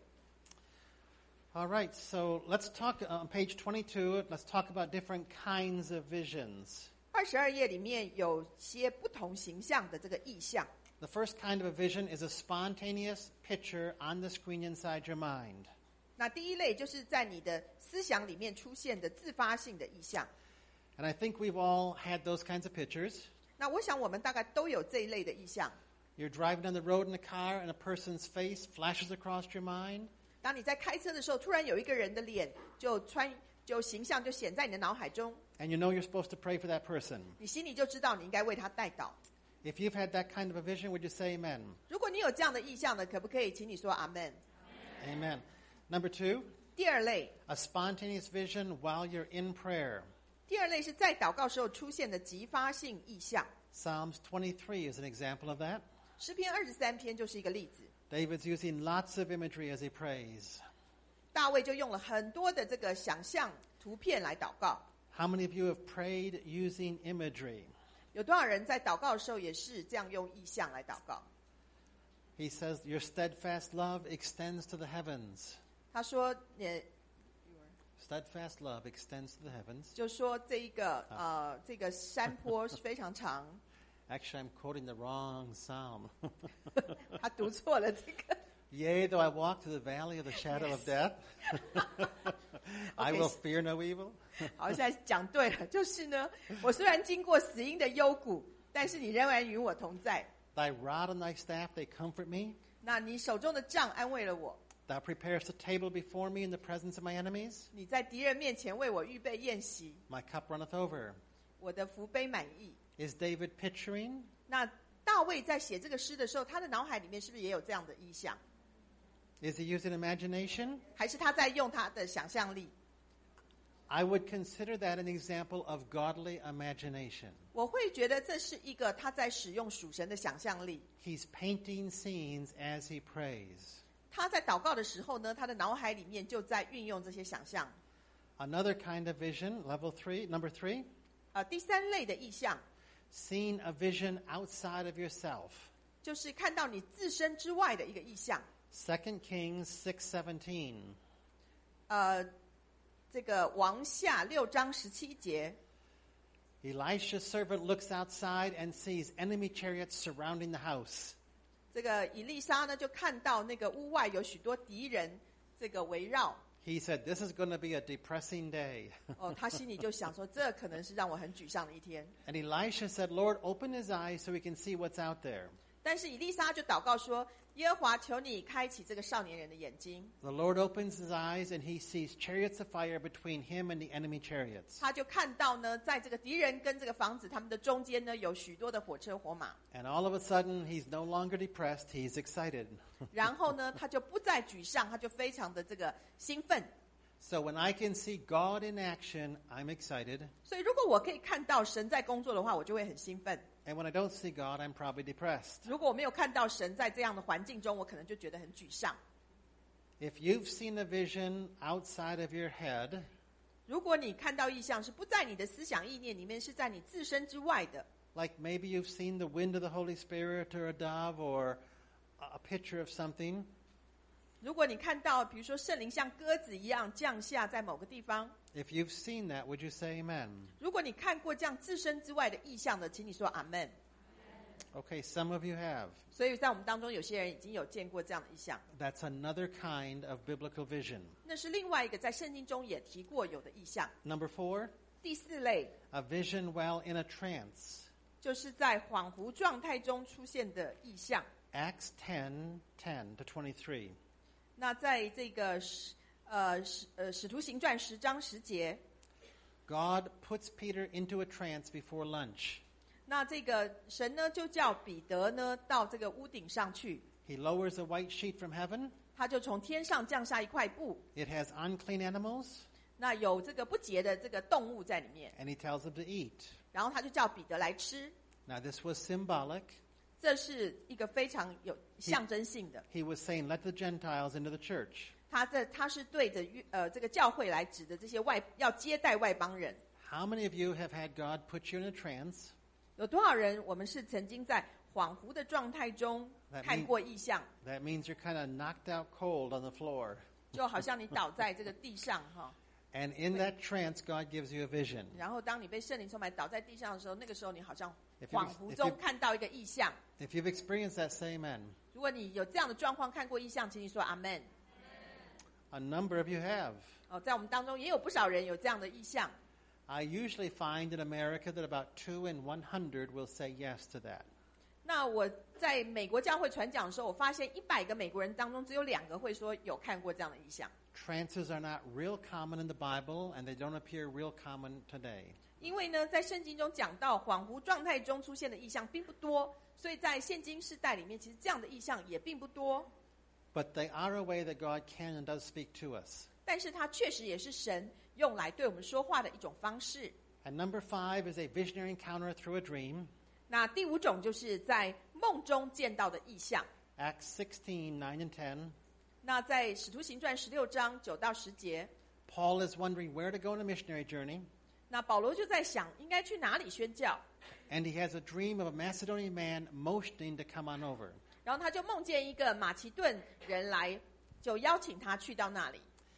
All right, so let's talk on page 22. Let's talk about different kinds of visions. 22页里面有些不同形象的这个意象。 The first kind of a vision is a spontaneous picture on the screen inside your mind. 那第一类就是在你的思想里面出现的自发性的意象。 And I think we've all had those kinds of pictures. 那我想我们大概都有这一类的意象。 You're driving down the road in a car and a person's face flashes across your mind. 当你在开车的时候，突然有一个人的脸就形象就显在你的脑海中， And you know you're supposed to pray for that person. 你心里就知道你应该为他代祷。 If you've had that kind of a vision, would you say amen? 如果你有这样的意象的，可不可以请你说阿们？ Amen. Number 2, 第二类， a spontaneous vision while you're in prayer. 第二类是在祷告时候出现的激发性意象。 Psalms 23 is an example of that. 诗篇23篇就是一个例子。 David's using lots of imagery as he prays. 大卫就用了很多的这个想象图片来祷告。 How many of you have prayed using imagery? 有多少人在祷告的时候也是这样用意象来祷告？ He says, your steadfast love extends to the heavens. 他说， Steadfast love extends to the heavens. 就说这个山坡是非常长。 Actually, I'm quoting the wrong psalm. 他读错了这个。 Yea, though I walk through the valley of the shadow of death, I will fear no evil. 好，现在讲对了，就是呢，我虽然经过死荫的幽谷，但是你仍然与我同在。 Thy rod and thy staff, they comfort me. 那你手中的杖安慰了我， Thou preparest a table before me in the presence of my enemies. 你在敌人面前为我预备宴席， My cup runneth over. 我的福杯满溢。 Is David picturing? 那大卫在写这个诗的时候，他的脑海里面是不是也有这样的意象？ Is he using imagination? 还是他在用他的想象力？ I would consider that an example of godly imagination. 我会觉得这是一个他在使用属神的想象力。 He's painting scenes as he prays. 他在祷告的时候呢，他的脑海里面就在运用这些想象。 Another kind of vision, number 3, 第三类的意象， seeing a vision outside of yourself. 就是看到你自身之外的一个意象。 2 Kings 6:17. 这个王下6章17节， Elisha's servant looks outside and sees enemy chariots surrounding the house. 这个以利沙呢就看到那个屋外有许多敌人这个围绕。 He said, this is going to be a depressing day. 他心里就想说，这可能是让我很沮丧的一天。 And Elisha said, Lord, open his eyes so he can see what's out there. 但是以利沙就祷告说：“耶和华，求你开启这个少年人的眼睛。” The Lord opens his eyes and he sees chariots of fire between him and the enemy chariots. 他就看到呢，在这个敌人跟这个房子他们的中间呢，有许多的火车火马。 And all of a sudden, he's no longer depressed, he's excited. 然后呢，他就不再沮丧，他就非常的这个兴奋。 So when I can see God in action, I'm excited. 所以，如果我可以看到神在工作的话，我就会很兴奋。 And when I don't see God, I'm probably depressed. 如果我没有看到神在这样的环境中，我可能就觉得很沮丧。 If you've seen a vision outside of your head, 如果你看到异象是不在你的思想意念里面，是在你自身之外的， like maybe you've seen the wind of the Holy Spirit or a dove or a picture of something, 如果你看到比如说圣灵像鸽子一样降下在某个地方， if you've seen that, would you say amen? 如果你看过这样自身之外的异象的，请你说阿们。 Okay, some of you have. 所以在我们当中有些人已经有见过这样的意象， That's another kind of biblical vision. 那是另外一个在圣经中也提过有的意象。 Number 4, 第4类 a vision while in a trance. 就是在恍惚状态中出现的意象。 Acts 10:10 to 23. 那在这个使徒行传10章10节， God puts Peter into a trance before lunch. 那这个神呢就叫彼得呢到这个屋顶上去， He lowers a white sheet from heaven. 他就从天上降下一块布， It has unclean animals, 那有这个不洁的这个动物在里面， and he tells them to eat. 然后他就叫彼得来吃。 Now, this was symbolic. 这是一个非常有象征性的， He was saying, let the Gentiles into the church. 他是对着这个教会来指的这些要接待外邦人。 How many of you have had God put you in a trance? 有多少人我们是曾经在恍惚的状态中看过异象？ That means you're kind of knocked out cold on the floor. 就好像你倒在这个地上哈， And in that trance, God gives you a vision. 然后当你被圣灵充满倒在地上的时候，那个时候你好像 If you- 恍惚中看到一个异象。 If you've experienced that, say amen. 如果你有这样的状况看过异象，请你说阿门。 A number of you have. 哦，在我们当中也有不少人有这样的异象。 I usually find in America that about 2 in 100 will say yes to that. 那我在美国教会传讲的时候，我发现100个美国人当中只有2个会说有看过这样的异象。 Trances are not real common in the Bible, and they don't appear real common today. 因为呢，在圣经中讲到恍惚状态中出现的异象并不多，所以在现今世代里面，其实这样的异象也并不多。 But they are a way that God can and does speak to us. 但是它确实也是神用来对我们说话的一种方式。 And number 5 is a visionary encounter through a dream. 那第5种就是在梦中见到的异象。 Acts 16:9 and 10. 那在使徒行传16章9到10节， Paul is wondering where to go on a missionary journey. 那保罗就在想应该去哪里宣教， And he has a dream of a Macedonian man motioning to come on over. 然后他就梦见一个马其顿人来，就邀请他去到那里。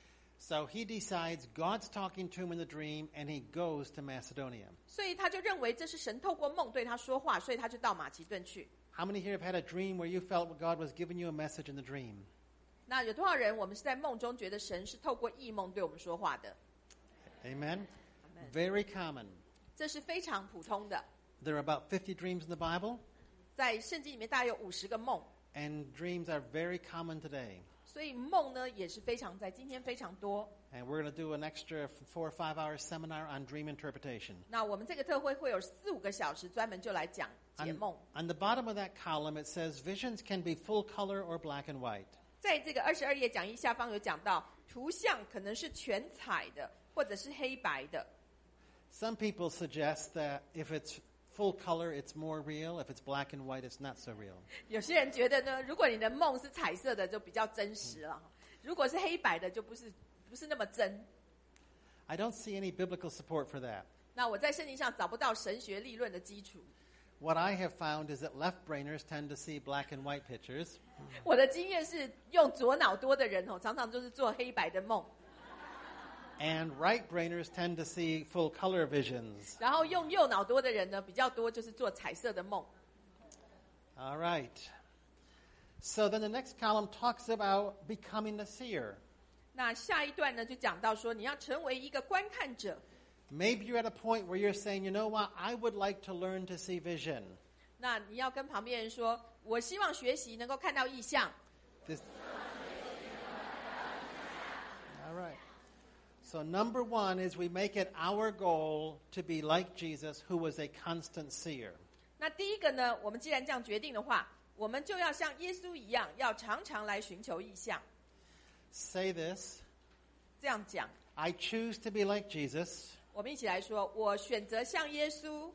So he decides God's talking to him in the dream, and he goes to Macedonia. 所以他就认为这是神透过梦对他说话，所以他就到马其顿去。 How many here have had a dream where you felt God was giving you a message in the dream? 那有多少人我们是在梦中觉得神是透过异梦对我们说话的？ Amen? Amen. Very common. 这是非常普通的。 There are about 50 dreams in the Bible, 在圣经里面大概有50个梦， and dreams are very common today. 所以梦呢也是在今天非常多。 And we're going to do an extra 4 or 5 hour seminar on dream interpretation. 那我们这个特会会有4-5个小时专门就来讲解 On, 梦。 on the bottom of that column, it says visions can be full color or black and white. 在这个22页讲义下方有讲到，图像可能是全彩的，或者是黑白的。 Some people suggest that if it's full color, it's more real. If it's black and white, it's not so real. 有些人觉得呢，如果你的梦是彩色的，就比较真实了；如果是黑白的，就不是那么真。 I don't see any biblical support for that. 那我在圣经上找不到神学理论的基础。 What I have found is that left brainers tend to see black and white pictures, 我的经验是，用左脑多的人常常就是做黑白的梦， and right brainers tend to see full color visions. 然后用右脑多的人呢，比较多就是做彩色的梦。 All right. So then the next column talks about becoming a seer. 那下一段呢，就讲到说，你要成为一个观看者。 Maybe you're at a point where you're saying, you know what, I would like to learn to see vision. 那你要跟旁边人说，我希望学习能够看到异象。 This... All right. So number 1 is we make it our goal to be like Jesus, who was a constant seer. 那第一个呢，我们既然这样决定的话，我们就要像耶稣一样，要常常来寻求异象。 Say this. 这样讲， I choose to be like Jesus. 我们一起来说，我选择像耶稣。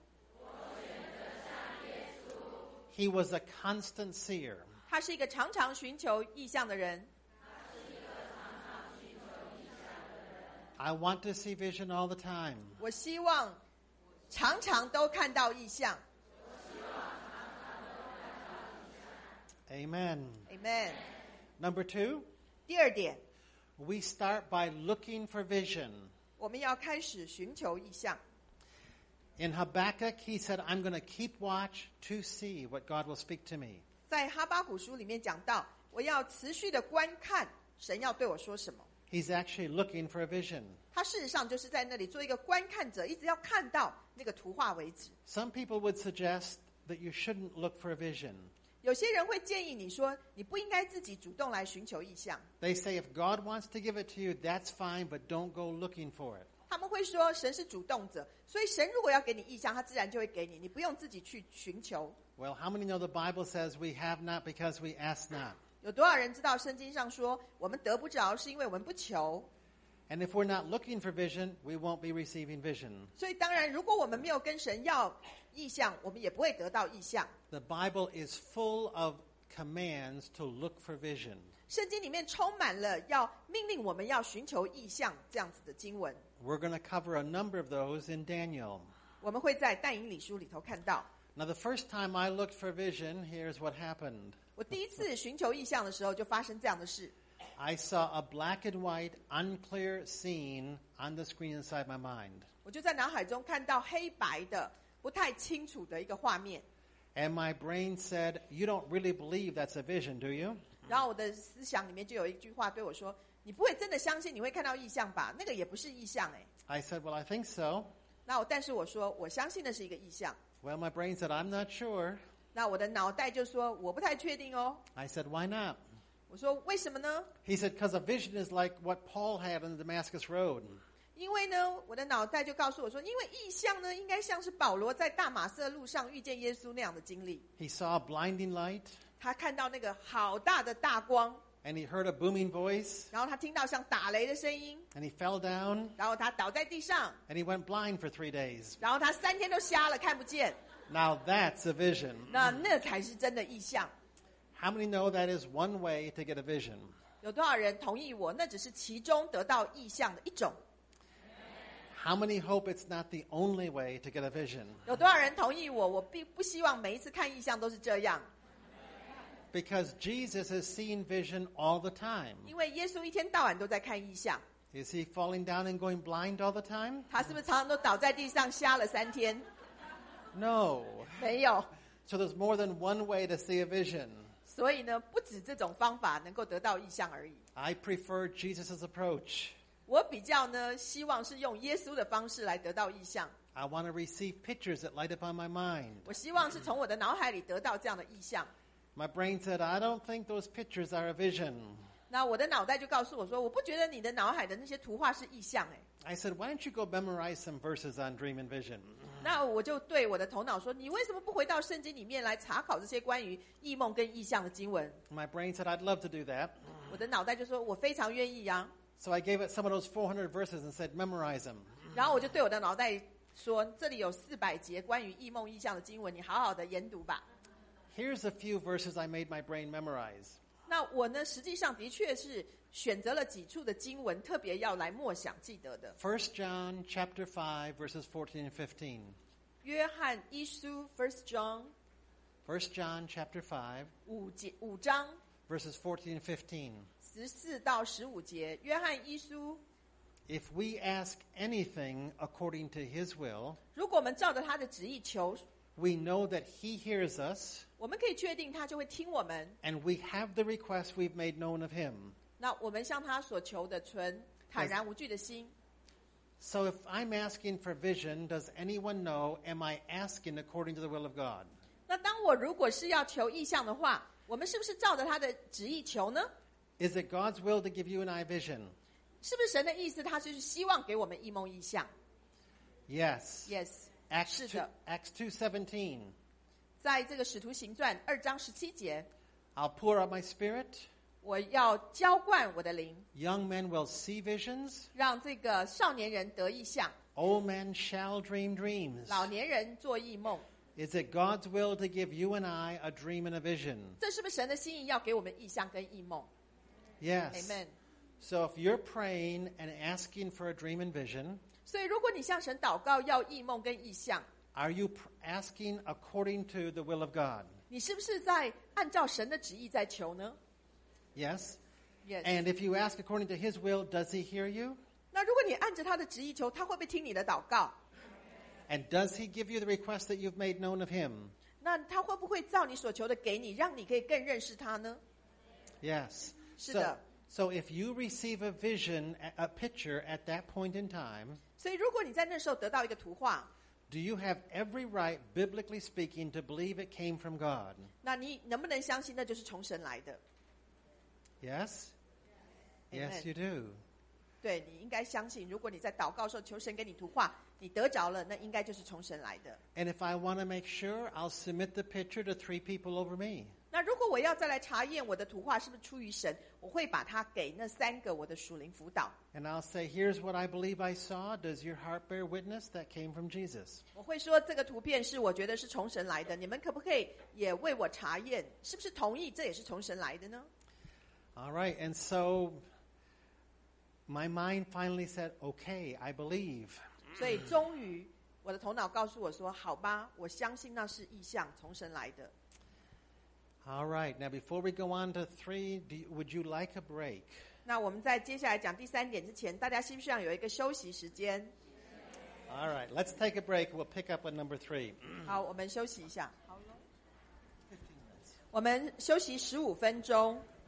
He was a constant seer. 他是一个常常寻求异象的人。 I want to see vision all the time. 我希望常常都看到异象。 Amen. Amen。 Number 2, 第2点， we start by looking for vision. 我们要开始寻求异象。 In Habakkuk, he said, I'm going to keep watch to see what God will speak to me. 在哈巴谷书里面讲到，我要持续的观看神要对我说什么。 He's actually looking for a vision. 他事实上就是在那里做一个观看者，一直要看到那个图画为止。 Some people would suggest that you shouldn't look for a vision. 有些人会建议你说，你不应该自己主动来寻求意象。 They say if God wants to give it to you, that's fine, but don't go looking for it. 他们会说，神是主动者，所以神如果要给你意象，他自然就会给你，你不用自己去寻求。 Well, how many know the Bible says we have not because we ask not? 有多少人知道圣经上说，我们得不着是因为我们不求？ And if we're not looking for vision, we won't be receiving vision. 所以当然，如果我们没有跟神要意象，我们也不会得到意象。 The Bible is full of commands to look for vision. 圣经里面充满了要命令我们要寻求意象这样子的经文。 We're going to cover a number of those in Daniel. 我们会在但以理书里头看到。 Now, the first time I looked for vision, here's what happened. 我第一次寻求意象的时候，就发生这样的事。 I saw a black and white, unclear scene on the screen inside my mind. 我就在脑海中看到黑白的、不太清楚的一个画面。 And my brain said, you don't really believe that's a vision, do you? 然后我的思想里面就有一句话对我说：“你不会真的相信你会看到意象吧？那个也不是意象哎。” I said, well, I think so. 但是我说我相信那是一个意象。 Well, my brain said, I'm not sure. 那我的脑袋就说我不太确定哦。 I said, why not? 我说为什么呢？ He said, because a vision is like what Paul had on the Damascus Road. 因为呢，我的脑袋就告诉我说，因为意象呢，应该像是保罗在大马色路上遇见耶稣那样的经历。 He saw a blinding light, 他看到那个好大的大光， and he heard a booming voice, 然后他听到像打雷的声音， and he fell down, 然后他倒在地上， and he went blind for 3 days. 然后他3天都瞎了，看不见。 Now that's a vision. 那才是真的意象。 How many know that is one way to get a vision? 有多少人同意我？那只是其中得到意象的一种。 How many hope it's not the only way to get a vision? 有多少人同意我？我并不希望每一次看意象都是这样， Because Jesus is seeing vision all the time. 因为耶稣一天到晚都在看意象。 Is he falling down and going blind all the time? 他是不是常常都倒在地上瞎了3天？ No. 没有。 So there's more than one way to see a vision. 所以呢，不止这种方法能够得到意象而已。 I prefer Jesus' approach. 我比较呢，希望是用耶稣的方式来得到意象。 I want to receive pictures that light up on my mind. 我希望是从我的脑海里得到这样的意象。 My brain said, I don't think those pictures are a vision. 那我的脑袋就告诉我说，我不觉得你的脑海的那些图画是意象哎。 I said, why don't you go memorize some verses on dream and vision? 那我就对我的头脑说，你为什么不回到圣经里面来查考这些关于异梦跟意象的经文？ My brain said, I'd love to do that. 我的脑袋就说，我非常愿意呀。 So I gave it some of those 400 verses and said, memorize them. 然后我就对我的脑袋说，这里有400节关于异梦意象的经文，你好好的研读吧。 Here's a few verses I made my brain memorize. 那我呢，实际上的确是选择了几处的经文，特别要来默想记得的。 1 John chapter 5, verses 14 and 15. 约翰一书 First John 1 John chapter 5, 5章 verses 14 and 15. 14到15节，约翰一书， If we ask anything according to his will, 如果我们照着他的旨意求， we know that he hears us, 我们可以确定他就会听我们。 and we have the request we've made known of him. 那我们向他所求的存坦然无惧的心。 So if I'm asking for vision, does anyone know, am I asking according to the will of God? 那当我如果是要求意象的话，我们是不是照着他的旨意求呢？ Is it God's will to give you and I vision? 是不是神的意思？他就是希望给我们异梦意象 Yes. ？Yes， Acts 是 2, 的。 Acts 2:17. 在这个使徒行传2章17节， I'll pour out my spirit. 我要浇灌我的灵， Young men will see visions. 让这个少年人得意象， Old men shall dream dreams. 老年人做异梦。 Is it God's will to give you and I a dream and a vision? 这是不是神的心意，要给我们意象跟异梦 Yes. ？Amen。 So if you're praying and asking for a dream and vision, 所以，如果你向神祷告要异梦跟意象， are you asking according to the will of God? 你是不是在按照神的旨意在求呢 Yes. ？Yes。 And if you ask according to his will, does he hear you? 那如果你按着他的旨意求，他会不会听你的祷告 And does he give you the request that you've made known of him? 那他会不会照你所求的给你，让你可以更认识他呢？ Yes. 是的。 So if you receive a vision, a picture at that point in time, 所以如果你在那时候得到一个图画， do you have every right, biblically speaking, to believe it came from God? 那你能不能相信那就是从神来的？ Yes? Yes, Amen. you do. 对，你应该相信，如果你在祷告的时候求神给你图画，你得着了，那应该就是从神来的。 And if I want to make sure, I'll submit the picture to 3 people over me. 那如果我要再来查验我的图画是不是出于神，我会把它给那3个我的属灵辅导。 And I'll say, here's what I believe I saw. Does your heart bear witness? That came from Jesus. 我会说这个图片是我觉得是从神来的，你们可不可以也为我查验，是不是同意这也是从神来的呢？ All right, and so my mind finally said, okay, I believe. 所以终于我的头脑告诉我说，好吧，我相信那是异象，从神来的。 All right, now before we go on to 3, would you like a break? 那我们在接下来讲第3点之前，大家希不希望有一个休息时间？ All right, let's take a break. We'll pick up on number 3. 好，我们休息一下。我们休息15分钟。